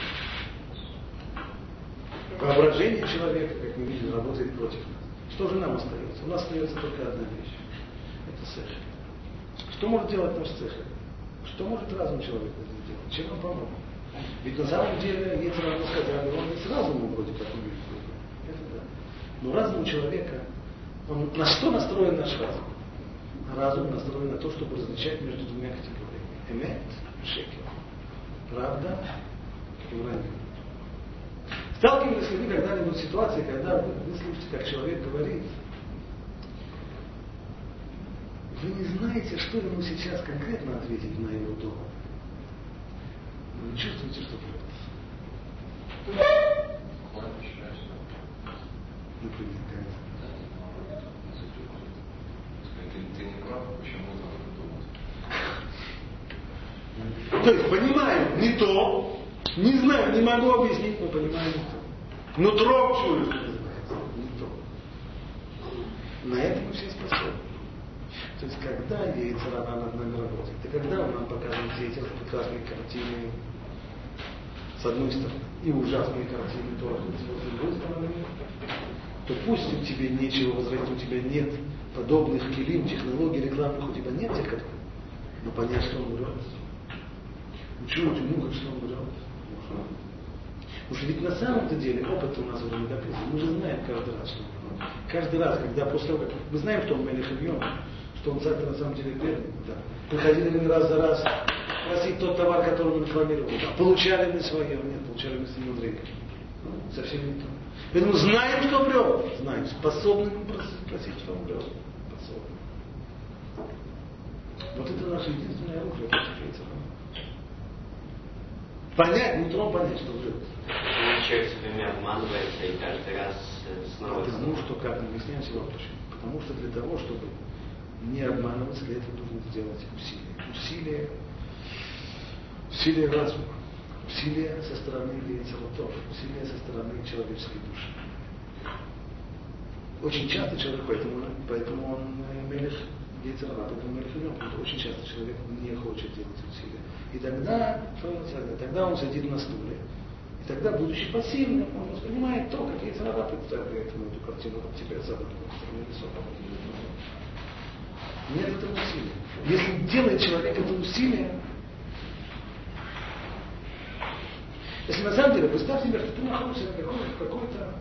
случае? Воображение человека, как мы видим, работает против нас. Что же нам остается? У нас остается только одна вещь. Это сехер. Что может делать наш сехер? Что может разум человека сделать? Чем он поможет? Ведь на самом деле, если нам сказали, он с разумом вроде как умеет выбрать. Это да. Но разум человека, он на что настроен наш разум? Разум настроен на то, чтобы различать между двумя категориями. Эмет и шекер. Правда и вранье. Сталкивались ли вы когда-нибудь с ситуацией, когда вы, вы слышите, как человек говорит, вы не знаете, что ему сейчас конкретно ответить на его довод. Вы чувствуете, что врет. Например, как? Ты не прав, почему ты То есть понимаем не то, не знаю, не могу объяснить, но понимаю не то. Нутром чую, что называется, не то. На это мы все способны. То есть когда Ейцер-ара над нами работает, и когда он нам показывает все эти прекрасные картины, с одной стороны, и ужасные картины тоже, с другой стороны, то пусть у тебя нечего возразить, у тебя нет подобных килим, технологий рекламных, у тебя нет тех, которые, но понять, что он врет. Учуять уму, как что он врет. Потому что ведь на самом-то деле опыт у нас уже не дописан. Мы же знаем каждый раз, что он врет. Каждый раз, когда после того, как мы знаем, что он Мелех Ильон, что он царь на самом деле бедный. Да. Приходили мы раз за раз просить тот товар, который он рекламировал. Да. Получали мы свое? Нет, получали мы с ним дрейка. Ну, совсем не то. Поэтому знаем, что врет. Знаем. Способны мы просить, что он врет. Способны. Вот это наше единственное оружие против Ейцер-ара. Понять, нутром понять, что врет. Человек все время обманывается и каждый раз снова... Потому что, как мы объясняем всегда почему? Потому что для того, чтобы не обманываться, для этого нужно сделать усилие. Усилие, усилие разума, усилие со стороны Ейцер-тов, усилие со стороны человеческой души. Очень часто человек, поэтому, поэтому он Мелех Ейцер-ара, поэтому Мелех Ильон, потому что очень часто человек не хочет делать усилия. И тогда, что он делает? Тогда он сидит на стуле. И тогда, будучи пассивным, он воспринимает то, как Ейцер-ара представляет ему эту картину, как тебя забрали, нет этого усилия. Если делает человек это усилие, если на самом деле, представь себе, что ты находишься на какой-то, какой-то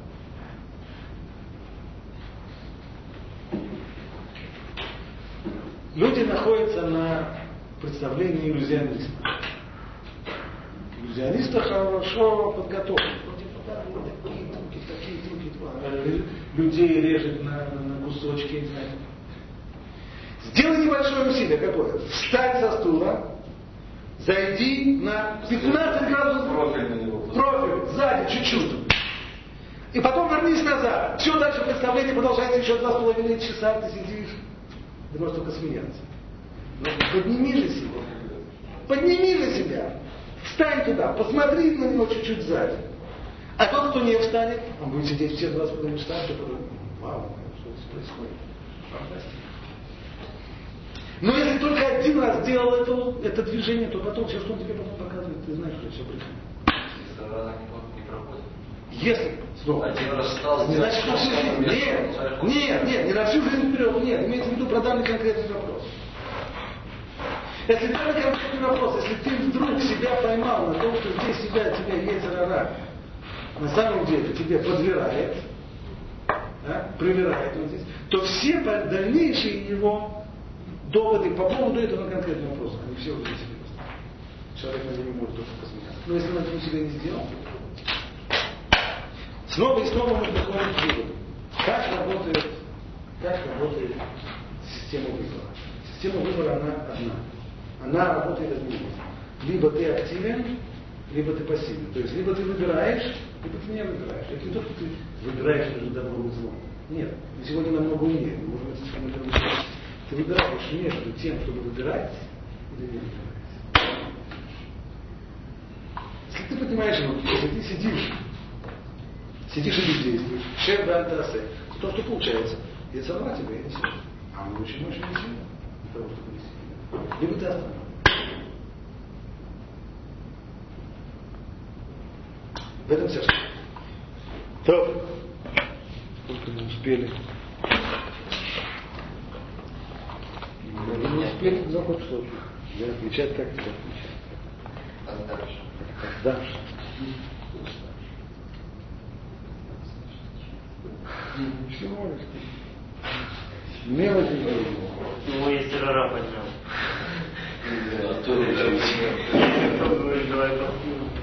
люди находятся на представлении иллюзиониста. Иллюзиониста хорошо подготовлен. Такие трюки, такие трюки. Людей режет на, на, на кусочки, не знаю. Сделай небольшое усилие, какое? Встань со стула, зайди на пятнадцать градусов профиль на него. Профиль, сзади, чуть-чуть. И потом вернись назад. Все, дальше представление продолжается еще два с половиной часа, ты сидишь, ты можешь только смеяться. Но подними же себя. Подними же себя. Встань туда, посмотри на него чуть-чуть сзади. А тот, кто не встанет, он будет сидеть все два с половиной часа, и подумает, вау, что здесь происходит? Фантастика. Но если только один раз сделал это, это движение, то потом все, что он тебе потом показывает, ты знаешь, что все брехня. Если, снова, один раз стал, не значит, что всю жизнь. Нет, нет, нет, не на всю жизнь вперед, нет, имеется в виду про данный конкретный вопрос. Если данный конкретный вопрос, если ты вдруг себя поймал на том, что здесь себя, тебя Ейцер-ара, на самом деле тебе подбирает, да, проверяет вот здесь, то все дальнейшие его доводы по поводу этого конкретного вопроса, они все очень серьезны. Человек на него может только посмеяться. Но если он этого себя не сделал, снова и снова мы приходим к выводу. Как работает, как работает система выбора? Система выбора, она одна. Она работает одним образом. Либо ты активен, либо ты пассивен. То есть, либо ты выбираешь, либо ты не выбираешь. Это не то, что ты выбираешь между добром и злом. Нет. И сегодня намного умнее. Может быть, ты выбираешь между тем, чтобы выбирать, или не выбирать. Если ты понимаешь, если ты сидишь, сидишь и бездействуешь, шеф бантасе, то что получается? И сама тебя и не сидит. А мы очень очень не сильно для того, чтобы не сидеть. Либо ты остановишь. В этом вся штука. То, сколько мы успели. Мы не успели, но хоть что-то. Я отвечать так, как отвечать. Отдашь. Отдашь. Всего лишь. Мелочи. Его есть рара поднял. Да, то,